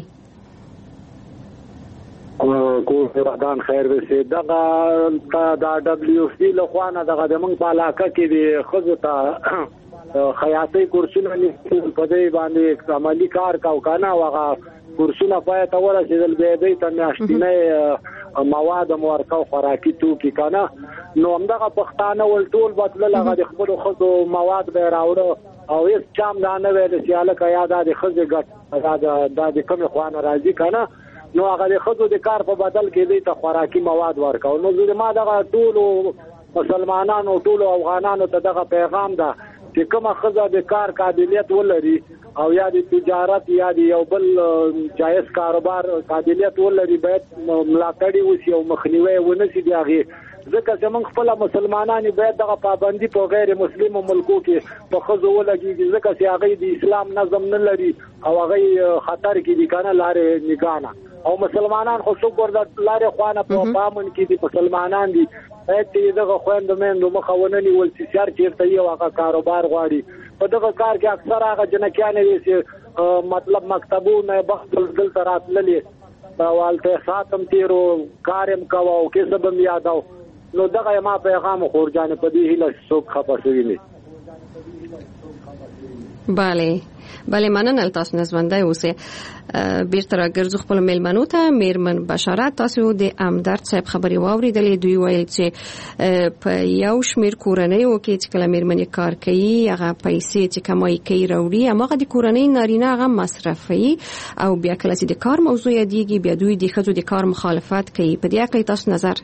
کو ودان خیر وسی دغه دا دبليو سي له خوانه دغه د موږ په علاقه کې د خزو ته خیاطي کورسونه نه په دې باندې عملی کار کاو کنه واغه کورسونه پای ته ورسېدل به دې ته میاشتنه مواد مورکو خوراکي توکي کنه نو همدغه پښتانه ول ټول بدل لغه د خپل خزو مواد به راوړو او هیڅ چام نه ویل چې الکه یاد د خزو ګټ دا د کوم خوانه راځي کنه نو هغه د خزو د کار په بدل کې دی ته خوراکي مواد ورکاو نو زه ما دغه ټول مسلمانانو ټول افغانانو ته دغه پیغام ده چې کومه خزه د کار قابلیت ولري او یا د تجارت یا د یو بل جایز کاروبار قابلیت ولري باید ملاتړ وشي او مخنیوي ونشي دی هغه ځکه چې موږ خپل مسلمانان باید دغه پابندي په غیر مسلمو ملکو کې په خزو ولګي ځکه چې هغه د اسلام نظم نه لري او هغه خطر کې دي کنه لارې نگانه او مسلمانان خو څو ګرځا لارې خوانه په پامن کې دي مسلمانان دي ته دغه خويندو مېندو مخاونه نیول چې شهر چیرته یو هغه کاروبار غواړي په دغه کار کې اکثر هغه جنکیان وي چې مطلب مکتبونه بخل دل تراتللې والته خاتم تیرو کارم کاوه او کې سبم یاداو نو دغه ما پیغام خورجان په دې هله څوک خبرې نه. بله مننه تاسو نسبنده اوسه بیرته راګرځو خپل میلمنو ته میرمن بشارت تاسو د امدرد صاحب خبري واوریدلې دوی ویل چې په یو شمیر کورنۍ وکي چې کله میرمن کار کوي هغه پیسې چې کمای کوي راوړي هغه د کورنۍ نارینه هغه مصرفي او بیا کله چې د کار موضوع یادېږي بیا دوی د خځو د کار مخالفت کوي په دې اړه تاسو نظر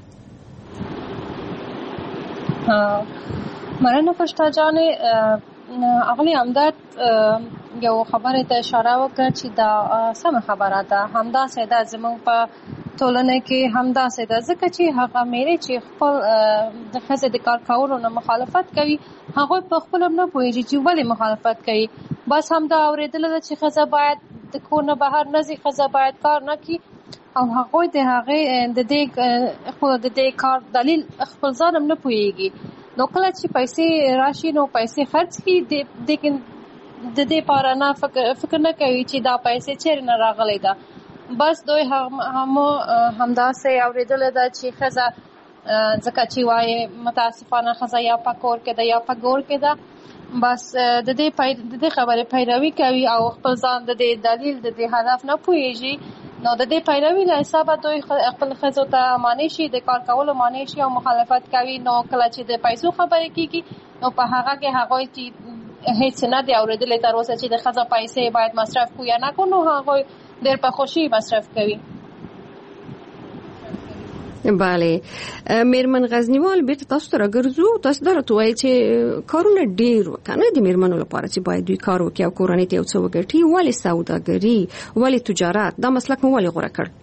مرنه پښتا جانې اغلی امداد یو خبره ته اشاره وکړه چې دا سم خبره ده همدا سیدا زموږ په ټولنه کې همدا سیدا ځکه چې هغه مېرې چې خپل د خزه د کار کولو نه مخالفت کوي هغه په خپل نه پوهیږي چې ولې مخالفت کوي بس همدا اوریدل چې خزه باید د کور نه بهر نه ځي خزه باید کار نه کوي او هغه د هغه د دې کار دلیل خپل ځان نه پوهیږي نو کله چې پیسې راشي نو پیسې خرڅ کړي لیکن د دې پاره نه فکر نه کوي چې دا پیسې چیرې نه راغلي ده بس دوی همداسې اورېدلې ده چې ښځه ځکه چې وایي متاسفانه ښځه یا په کور کې ده یا په ګور کې ده، بس د دې خبرې پیروي کوي او خپل ځان د دې دلیل د دې هدف نه پوهېږي. نو د دې پیروي له حسابه دوی خپل ښځو ته مانع شي، د کار کولو مانع شي او مخالفت کوي. نو کله چې د پیسو خبرې کېږي نو په هغه کې هغوی چې هیڅ نه دی اورېدلی تر اوسه چې د ښځه پیسې باید مصرف کړو یا نه کړو، نو هغوی ډېر په خوښي مصرف کوي. بله میرمن غزنیوال بیرته تاسو ته راګرځو. تاسو درته وایي چې کارونه ډېر وکنه د میرمنو لپاره چې باید دوی کار وکړي او کورنۍ ته یو څه وګټي. ولې سوداګري، ولې تجارت دا مسلک مو ولې غوره کړ؟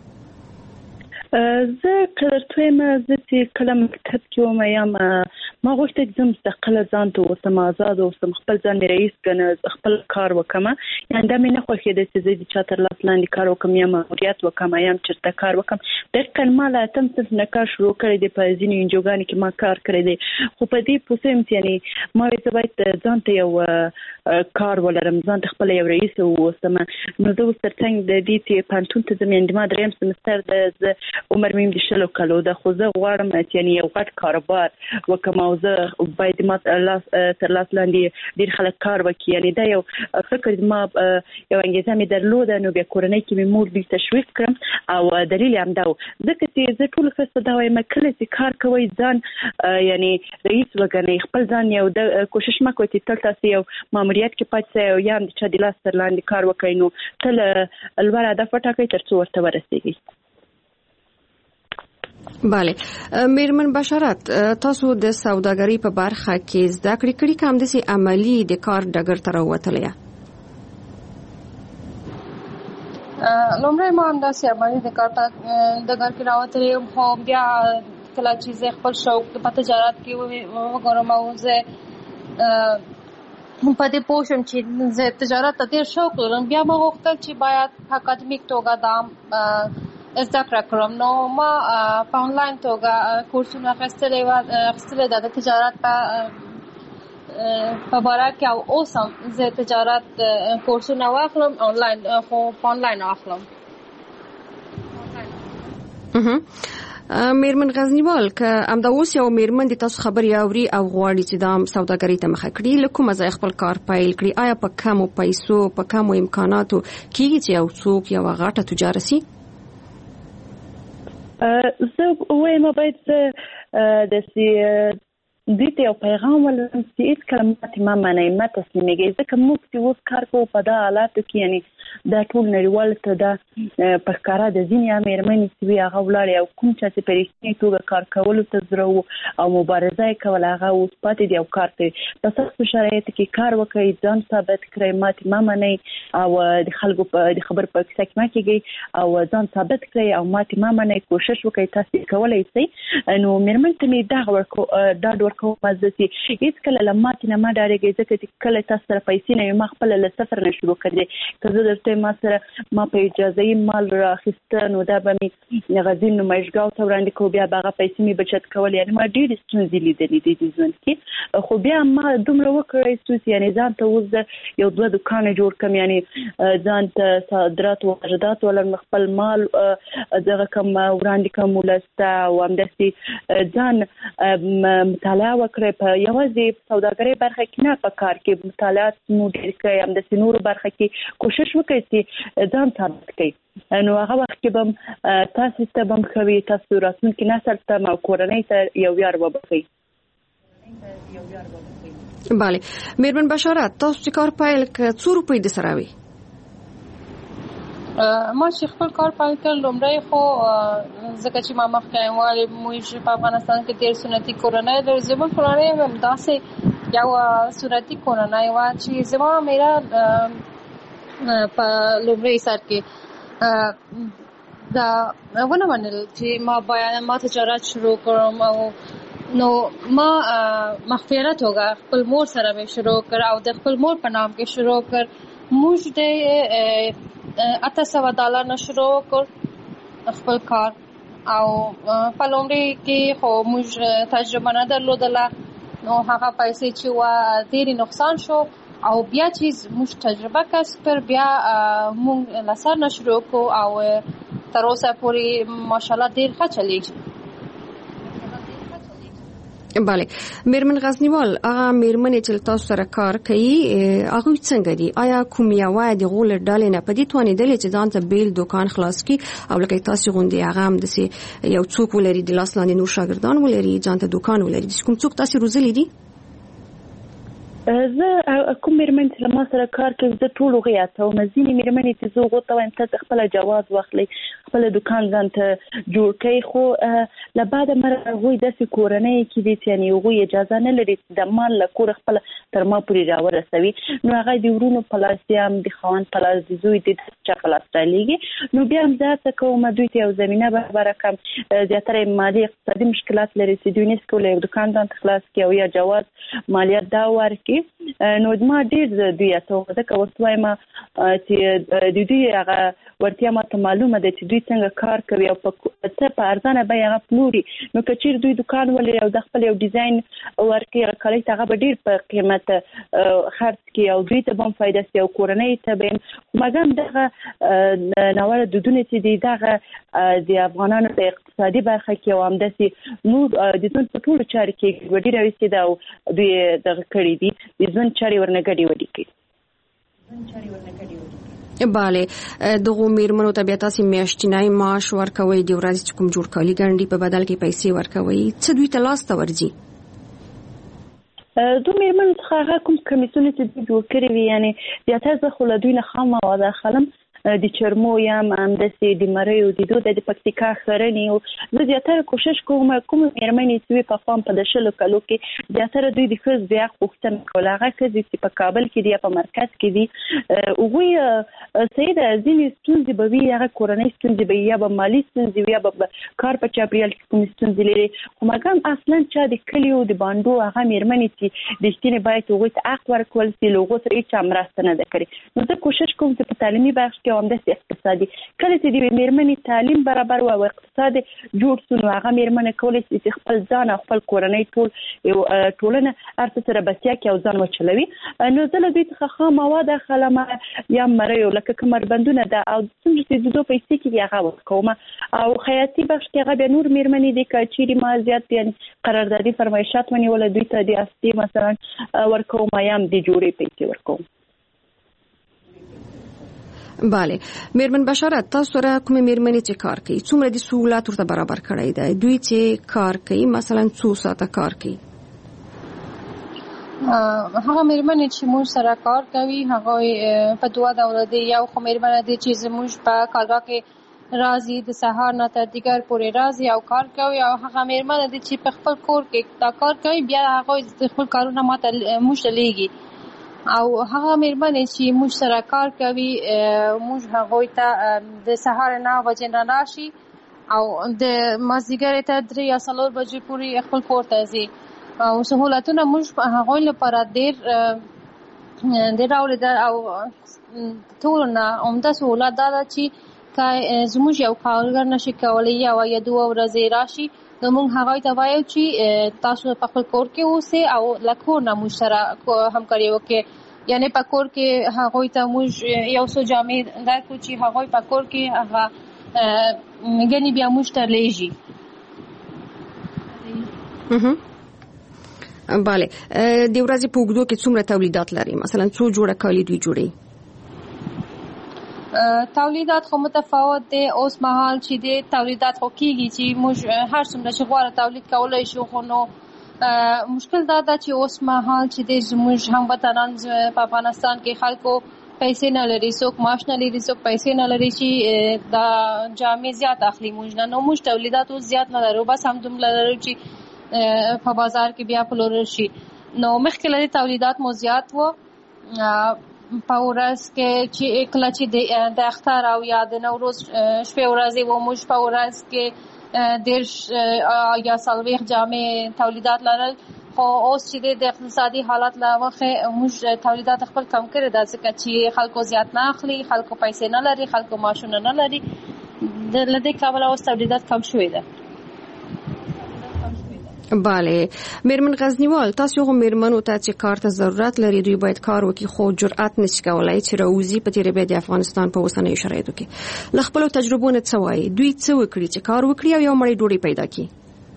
زه کلرتویم زه چې کله مکتب کې وم یم ما غوښتل چې زه مستقله ځان ته اوسم، آزاد اوسم، خپل ځان مې رئیس ګڼه، خپل کار وکړم. یعنې دا مې نه خوښېده چې زه د چا تر لاس لاندې کار وکړم یا ماموریت وکړم یا چېرته کار وکړم. دقیقا ما له 8 صنف نه کار شروع کړی دی، په ځینې انجوګانو کې ما کار کړی دی، خو په دې پوه شوم چې یعنې ما وایي زه باید ځان ته یو کار ولرم، ځان ته خپله یو رئیس واوسم. نو زه اوس تر څنګ د دې چې پوهنتون ته ځم، یعنې ما 3 سمستر د عمر مې د 20 کالو ده، خو زه غواړم چې یو غټ کاروبار وکړم او زه باید ما تر لاس لاندې ډېر خلک کار وکړي. یعنې دا یو فکر ما یو انګېزه مې درلوده. نو بیا کورنۍ کې مې مور دوی تشویق کړم او دلیل یې همدا و، ځکه چې زه ټولو ښځو ته دا وایم کله چې کار کوئ ځان یعنې رئیس وګڼئ، خپل ځان یو کوشش مه کوئ چې تل تاسو یو ماموریت کې پاتې شئ او یا هم د چا د لاس تر لاندې کار وکړئ. نو تل لوړ هدف وټاکئ تر څو ورته ورسېږئ. بله میرمن بشارت، تاسو د سوداګرۍ په برخه کې زده کړې کړي که همداسې عملي د کار ډګر ته راوتلی یه؟ لومړی ما همداسې عملي د کار ډګر کې راوتلی یم، خو بیا کله چې زه خپل شوق په تجارت کې وګورم او زه په دې پوه شم چې زه تجارت ته ډېر شوق لرم، بیا ما غوښتل چې باید په اکاډمیک توګه دا زده کړه کړم. نو ما په آنلاین توګه کورسونه اخیستلی ده د تجارت په باره کې او اوس هم زه تجارت کورسونه واخلم آنلاین، خو په آنلاین اخلم. میرمن غزنیوال، که همدا اوس یو میرمن د تاسو خبرې اوري او غواړي چې دا سوداګرۍ ته مخه کړي، له کومه ځایه خپل کار پیل کړي؟ آیا په کمو پیسو، په کمو امکاناتو کېږي چې یو څوک یوه غټه تجاره سي؟ زه وایم باید داسې دوی ته یو پیغام ولرم چې هېڅکله ماتې مه منئ، مه تسلیمېږئ، ځکه موږ چې اوس کار کوو په دا حالاتو کې یعنې دا ټول نړیوالو ته دا په ښکاره د ځینې مېرمنې چې وي هغه ولاړې او کوم چا چې په رښتینې توګه کار کولو ته زړه و او مبارزه یې کوله هغه اوس پاتې دي او کار کوي. په سختو شرایطو کې کار وکړئ، ځان ثابت کړئ، ماتې مه منئ او د خلکو د خبرو په کیسه کې مه کېږئ او ځان ثابت کړئ او ماتې مه منئ، کوشش وکړئ، تاسې کولی شئ. نو مېرمن ته مې ډاډ ورکوم چې هېڅکله له ماتې نه مه ډارېږئ، ځکه چې کله تاسو سره پیسې نه وي، ما خپله له صفر نه شروع کړی. که زه درته ما سره ما په اجازهيي مال راخیسته نو دا به مې غزین نمایشګاو ته وړاندې کوو، بیا به هغه پیسې مې بچت کول. یعنې ما ډېرې ستونزې لیدلې دي د ژوند کې، خو بیا ما دومره وکړی څو چې یعنې ځان ته اوس زه یو 2 دوکانه جوړ کړم، یعنې ځان ته صادرات و واردات ولرم، خپل مال دغه کم وړاندې کړم ولس ته او همداسې ځان مطالعه وکړئ. په یوازې سوداګرۍ برخه کې نه، په کار کې مطالعات مو ډېر کړئ، همداسې نورو برخه کې کوشش وکړئ چې ځان ثابت کړئ. نو هغه وخت کې به تاسو ته به ښه وي، تاسو راتلونکي نسل ته او کورنۍ ته یو ویاړ وبښئ. بله میرمن بشارت، تاسو چې کار پیل کړ څو روپۍ د سره وي؟ ما چې خپل کار پیل کړ لومړی خو ځکه چې ما مخکې وایي موږ په افغانستان کې ډېر سنتي کورنۍ لرو، زموږ کورنۍ هم داسې یو سنتي کورنۍ وه چې زما میره په لومړي سر کې دا ونه منل چې ما تجارت شروع کړم او نو ما مخفیانه توګه خپل مور سره مې شروع کړ او د خپل مور په نام کې شروع کړ. موږ د $800 نه شروع کړ خپل کار او په لومړي کې خو موږ تجربه نه درلودله، نو هغه پیسې چې ډېرې نقصان شو او بیا چې موږ تجربه کسب پر بیا موږ لسر نشروع کو او تر اوسه پورې ماشاءالله ډیر ښه چلیږي. بله میرمن غزنیوال هغه میرمنې چې تاسو سره کار کوي هغه څنګه دي؟ آیا کوم یو د غول ډلې نه پدې توانیدل چې ځان ته بیل دکان خلاص کی او لکه تاسو غوندي هغه هم د یو څوک ولري د لاس لاندې نور شاګردان ولري ځان ته دکان ولري کوم څوک تاسو روزلي دي؟ زه کوم میرمن چې ما سره کار کوي زه ټول غیاته او مزینی میرمنې چې زه غوته وایم ته خپل جواز واخلي خپل دکان ځان ته جوړ کړي خو لبعد مر غوي د کورنۍ کې دي یعنی غوي اجازه نه لري د مال له کور خپل تر ما پورې راور رسوي نو هغه د ورونو پلاسیام د خوان پلاس د زوی د چا پلاستالیږي نو بیا هم ذات کوم دوی ته زمينه برابر کم زیاتره مالی اقتصادي مشکلات لري چې دوی نس کولای دکان ځان ته خلاص کړي او یا جواز مالیات دا ورکړي نو ما ډېر دوی ته دا کوي ما چې دوی هغه ورته ما ته معلومه ده چې دوی څنګه کار کوي او په ارزانه به هغه پلوري نو کچیر دوی دکان ولري او د خپل یو ډیزاین ورکړي کله چې هغه ډېر په قیمت خرڅ کړي او دوی ته هم فائدہ سي او کورنۍ ته به مګم دغه نوړ دودونه چې دی دغه د افغانانو په اقتصادي برخه کې او همداسي نو د ټول په ټول چاري کې وړي راوستي دا دوی دغه کړی دي د ځون چاري ورنګړي وړي کې بله دغه میرمنو ته بیا تاسو میاشتنی معاش ورکوي د ورځې کوم جوړ کالی ګڼډي په بدل کې پیسې ورکوي څه دوی ته لاس ته ورځي؟ دو میرمنو څخه هغه کوم کمیسیون چې جوړ کړی وي یعنی زیاتره زه خو له دوی نه خام مواد اخلم د چرمو یا همداسې د مریو د دوه د پکتیکا خرنی او زه زیاتره کوشش کوم میرمنې چې په خام په دشلو کلو کې زیاتره دوی د خز بیا غوښتنه کوله هغه چې په کابل کې دی په مرکز کې دی او سید ازینی ستونزې به وي هغه کورنۍ ستونزې به یا به مالی ستونزې یا به کار په چاپیریال کې کوم ستونزې لري خو مګم اصلا چې د کلیو د باندو هغه میرمنې چې د شتنې باید هغه ته حق ورکول سي لوګو سره هیڅ مرسته نه کوي نو زه کوشش کوم چې په تعلیمي برخه او همداسې اقتصادي کله چې د میرمنې تعلیم برابر او اقتصاد جوړ شو نو هغه میرمنې کولای شي چې خپل ځان او خپل کورنۍ ټول یو ټولنه ارته سره بسیا کې او ځان وچلوي نو زه له دوی څخه خام مواد اخلم یا مریو لکه کمربندونه ده او څنګه چې د دوه پیسې کې هغه وکوم او خیاطي بخش کې هغه به نور میرمنې د کچيري ما زیات یعنی قراردادي فرمایشات ونیول دوی ته د اصلي مثلا ورکوم یا هم د جوړې پیسې ورکوم. بله میرمن بشارت تاسو سره کوم میرمنې چې کار کوي څومره د سہولت ورته برابر کړی دی دوی چې کار کوي مثلا څو ساعته کار کوي؟ هغه میرمنې چې موږ سره کار کوي هغه په دوه ډول دي یو خو میرمنې دي چې زموږ په کارګاه کې راځي د سهار نه تر دیګر پورې راځي او کار کوي او هغه میرمنې دي چې په خپل کور کې دا کار کوي بیا هغه خپل کارونه ماته موږ لېږي او هغه میرمنې چې موږ سره کار کوي موږ هغه ته د سهار نه وجه نه راشي او د مازیګر ته 3 یا 4 بجې پورې خپل کور ته ځي او سہولتونه موږ هغه لپاره ډېر راوړل او ټول نه عمده سہولت دا چې زموږ یو کارګر نشي کولای یا دوه ورځې راشي نو موږ هغه ته وایو چې تاسو په خپل کور کې اوسئ او لکه نه موږ سره همکاري وکړئ یعنی په کور کې هغه ته موږ یو څو جامې درکو چې هغه په کور کې هغه غني بیا موږ ته لېږي. بله د ورځې په وګړو کې څومره تولیدات لري مثلا څو جوړه کالی دوی جوړي؟ تولیدات خو متفاوت دي اوس مهال چې د تولیدات خو کیږي چې موږ هر څومره چې غواړو تولید کولای شو خو نو مشکل دا ده چې اوس مهال چې د زموږ هموطنان په افغانستان کې خلکو پیسې نه لري څوک معاش نه لري څوک پیسې نه لري چې دا جامې زیات اخلي موږ نه نو موږ تولیدات اوس زیات نه لرو بس هم دومره لرو چې په بازار کې بیا پلورل شي نو مخکې لري تولیدات مو زیات وو په ورځ کې چې کله چې د اختر او یا د نوروز شپې ورځې و موږ په ورځ کې ډېر یا 40 جامې تولیدات لرل خو اوس چې د اقتصادي حالت له مخې موږ تولیدات خپل کم کړي دا ځکه چې خلکو زیات نه اخلي خلکو پیسې نه لري خلکو معاشونه نه لري د لدې کابل اوس تولیدات کم شوي ده. بله میرمن غزنیوال تاسو هم میرمنو ته چې کار ته ضرورت لري دوی باید کار وکړي خو جرأت نشي کولای چې راوځي په تیرې د افغانستان په اوسنۍ شرایطو کې ل خپل تجربو نه څه وایي دوی څه وکړي چې کار وکړي او یو مړی ډوډۍ پیدا کړي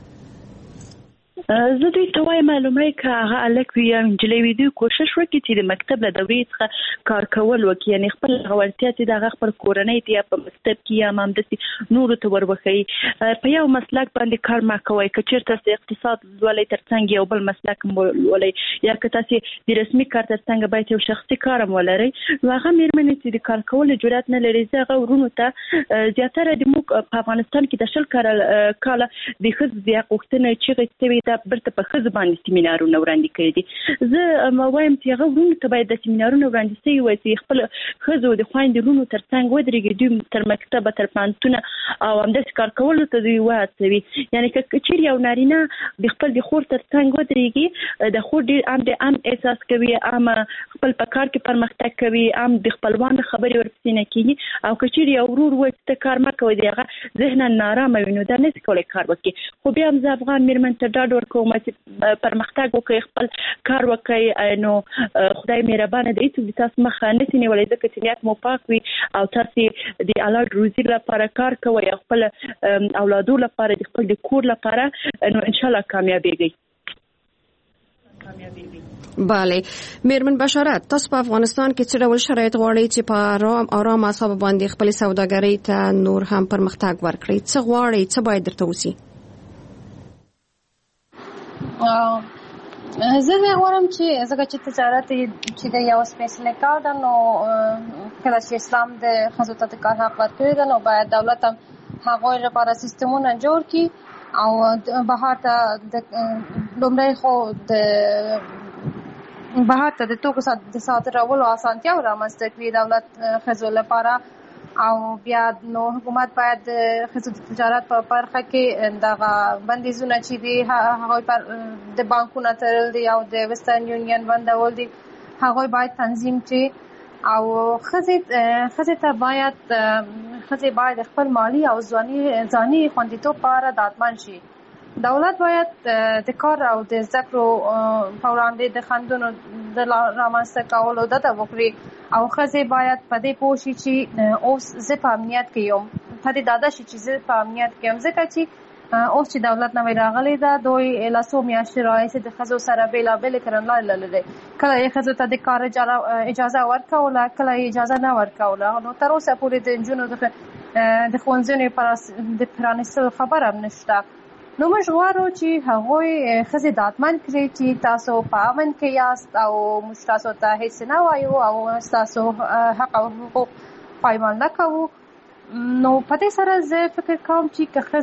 زه دوی ته وایم معلومه که هغه الک وي یا نجلۍ وي دوی کوشش وکړي چې د مکتب له دورې څخه کار کول وکړي یعنې خپل غوړتیا چې د هغه خپل کورنۍ ته یا په مکتب کې یا همداسې نورو ته ور وښیي په یو مسلک باندې کار مه کوئ که چېرته تاسې اقتصاد لولئ تر څنګ یو بل مسلک هم ولولئ یا که تاسې د رسمي کار تر څنګ باید یو شخصي کار هم ولرئ نو هغه مېرمنې چې د کار کولو جرأت نه لري زه هغه ورونو ته زیاتره د موږ په افغانستان کې د 20 کاله د ښځو د حق غوښتنه چیغې شوې ده برته په ښځو باندې سیمینارونه وړاندې کړي دي زه وایم چې هغه ورونو ته باید د سیمینارونه وړاندې شوي وای چې خپل ښځو د خویندې ورونو تر څنګ ودرېږي دوی تر مکتبه تر پوهنتونه او همداسې کار کولو ته دوی وهڅوي یعنې که چېرې یو نارینه د خپل د خور تر څنګ ودرېږي د خور ډېر عام احساس کوي عام خپل په کار کې پرمختګ کوي عام د خپلوانو خبرې ورپسې نه کېږي او که چېرې یو ورور وایي چې ته کار مه کوئ د هغه ذهنا نارامه وي نو دا نشي کولی کار وکړي خو بیا هم زه افغان مېرمن ته ډاډ ورکوم چې پرمختګ وکړئ خپل کار وکړئ نو خدای مهربانه دی هیڅوک د تاسو مخه نشي نیولی ځکه چې نیت مو پاک وي او تاسې د حلال روزي لپاره کار کوئ او خپل اولادو لپاره د خپل د کور لپاره نو انشاءالله کامیابیږئ بله میرمن بشارت تاسو په افغانستان کې څه ډول شرایط غواړئ چې په آرام اعصاب باندې خپل سوداګرۍ ته نور هم پرمختګ ورکړئ څه غواړئ څه باید درته وشي زه غواړم چې ځکه چې تجارت چې د یو سپیشل کار ده نو کله چې اسلام د ښځو ته د کار حق ورکړی ده نو باید دولت هم هغوی لپاره سیستمونه جوړ کړي او بهر ته د لومړی خو د بهر ته د توکو د صادرولو اسانتیاو رامنځته کړي دولت ښځو لپاره او بیا نو حکومت باید ښځو د تجارت په برخه کې دغه بندیزونه چې دي هغوی پر د بانکونو تړل دي او د ویسټرن یونین بندول دي هغوی باید تنظیم کړي او ښځې ته باید خپل مالی او ځاني خوندیتوب په اړه ډاډمن شي دولت باید د کار او د زده کړو په وړاندې د خنډونو د رامنځته کولو ډډه وکړي او ښځې باید په دې پوه شي چې اوس زه په امنیت کې یم په دې ډاډه شي چې زه په امنیت کې یم ځکه چې اوس چې دولت نوی راغلی ده دوی له څو میاشتې راهیسې د ښځو سره بېلابېلې کړنلارې لري کله یې ښځو ته د کار اجازه ورکوله کله یې اجازه نه ورکوله نو تر اوسه پورې د نجونو د ښوونځیو د پرانیستلو خبر هم نشته نو موږ غواړو چې هغوی ښځې ډاډمن کړي چې تاسو په امن کې یاست او موږ تاسو ته هیڅ نه وایو او ستاسو حق او حقوق پایمال نه کوو نو په دې سره زه فکر کوم چې که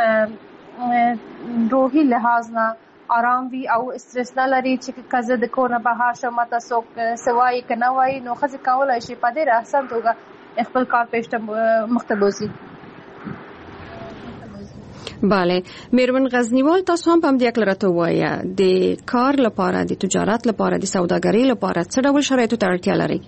ښځې روحي لحاظ نه آرام وي او استرس نه لري چې که زه د کور نه بهر شم ماته څوک څه وایي که نه وایي نو ښځې کولی شي په ډېر احسن توګه خپل کار مخته بوځي بله میرمن غزنیوال تاسو هم په همدې اړه راته ووایه د کار لپاره د تجارت لپاره د سوداګرۍ لپاره څه ډول شرایطو ته اړتیا لرئ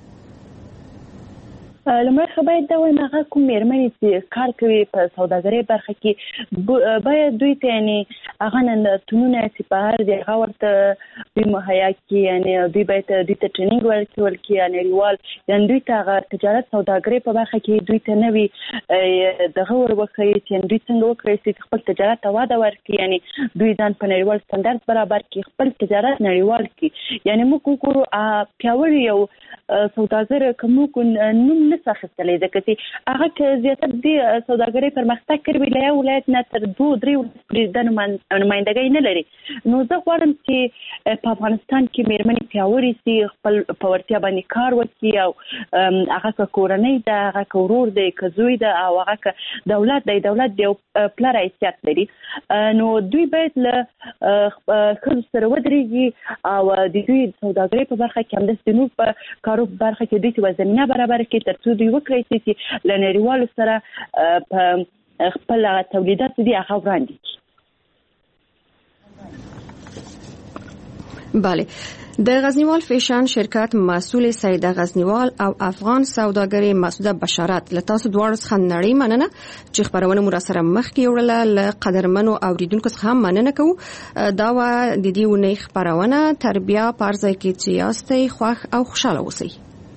لومړی خو باید دا وایم هغه کوم مېرمنې چې کار کوي په سوداګرۍ برخه کې باید دوی ته یعنې هغه نندارتونونه چې په هر ځای هغه ورته دوی مهیا کړي یعنې دوی باید دوی ته ټرینینګ ورکړل کړي نړیوال یعنې دوی ته هغه تجارت سوداګرۍ په برخه کې دوی ته نوي دغه ور وښیي چې دوی څنګه وکړی چې خپل تجارت ته وده ورکړي یعنې دوی ځان په نړیوال سټنډرډ برابر کړي خپل تجارت نړیوال کړي یعنې موږ وګورو پیاوړی یو سوداګر که موږ نوم نه اخیستلی ځکه چې هغه که زیاتره د سوداګرۍ پرمختګ کړی وي له یو ولایت نه تر 2-3 ولایت دا نمایندګۍ نه لري نو زه غواړم چې په افغانستان کې مېرمنې پیاوړې سي خپل په وړتیا باندې کار وکړي او هغه که کورنۍ ده هغه که ورور دی که زوی ده او هغه که دولت دی دولت د یو پلار حیثیت لري نو دوی باید له ښځو سره ودرېږي او د دوی سوداګرۍ په برخه کې همداسې د نور په کارو په برخه کې دوی ته زمینه برابره کړي تر څو دوی وکړی چې له نړیوالو سره په خپل تولیدات دي هغه وړاندې کړي بله. د غزنیوال فیشن شرکت مسؤل سیده غزنیوال او افغان سوداګر مسعوده بشارت له تاسو دواړو څخه نړۍ مننه چې خبرونه مو سره مخ کې وړله. له قدرمنو اوریدونکو څخه مننه کوو. دا و د دې ونې خبرونه تربیه پارځای کې چې یاستئ خوښ او خوشاله اوسئ.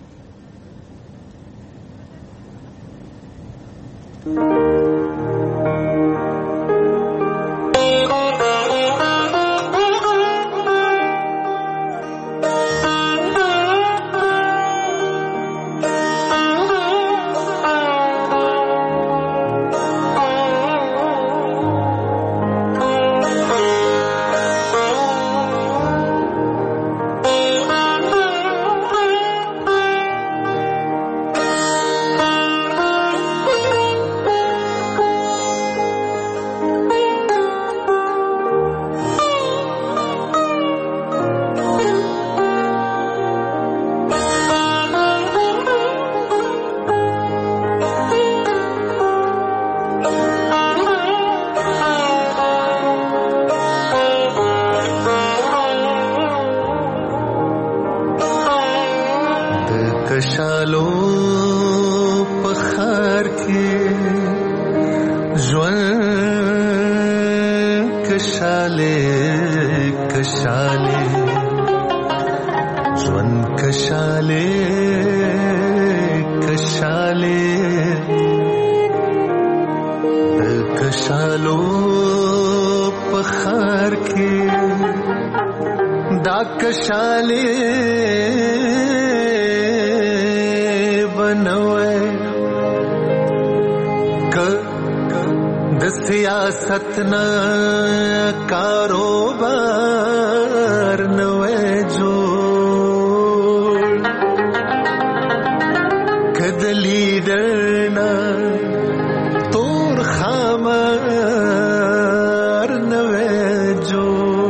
کشالو پخار کې ژوند کشاله کشاله ژوند کشاله کشاله کشالو پخار کې دا کشاله سیاست نہ کاروبار نوے جو کد لیڈر نہ تور خامار نوے جو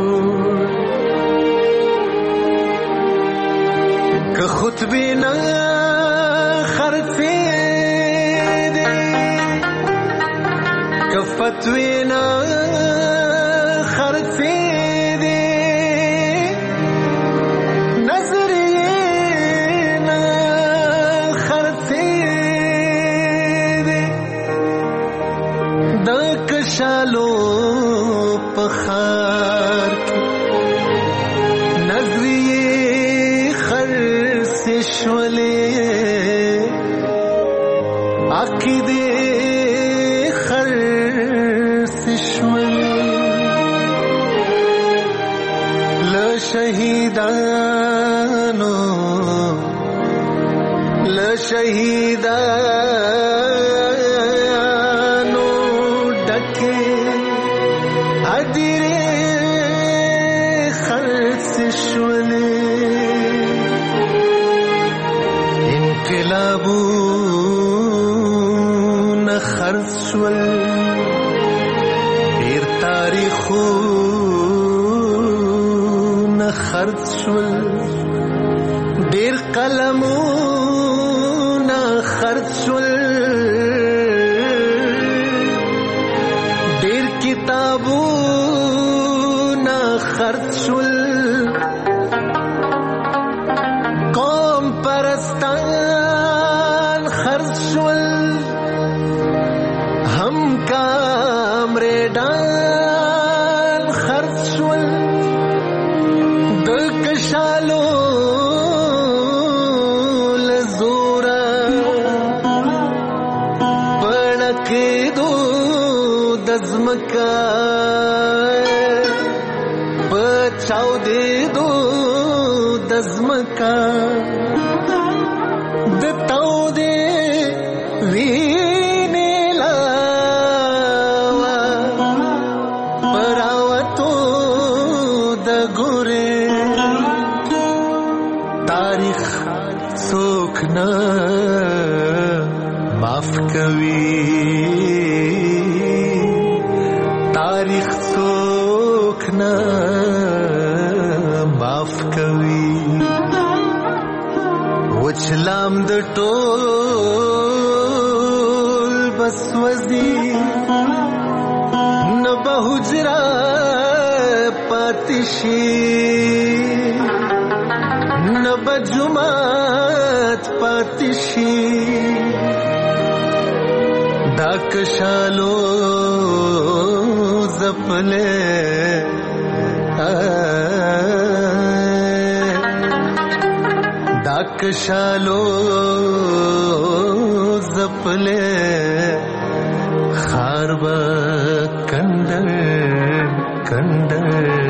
کہ خود بھی نہ خرفی فتوینا خرفی دی نظرینا خرفی دی دا کشالو پخار کی نظریه خرسی شولی عقیده شهیدانو لشهیدانو ډکه ادیره خرڅ شولې انقلابونه خرڅ شول ډېر تاریخو خرڅ شول ډېر قلمونه خرڅ شول ډېر کتابونه خرڅ شول قوم پرستان خرڅ شول هم کامریډان خرڅ شول کشالو لزورا پړکې دو دزمکا بچاو دې دو دزمکا دتاو دې وینې لاوا پراوتو د ګورې تاریخ څوک نه معاف کوي تاریخ څوک نه معاف کوي وچلام د ټول بس وزي نه به حجره پاتې شي بجمات پاتشی دا کشالو زپلے دا کشالو زپلے خار با کندر کندر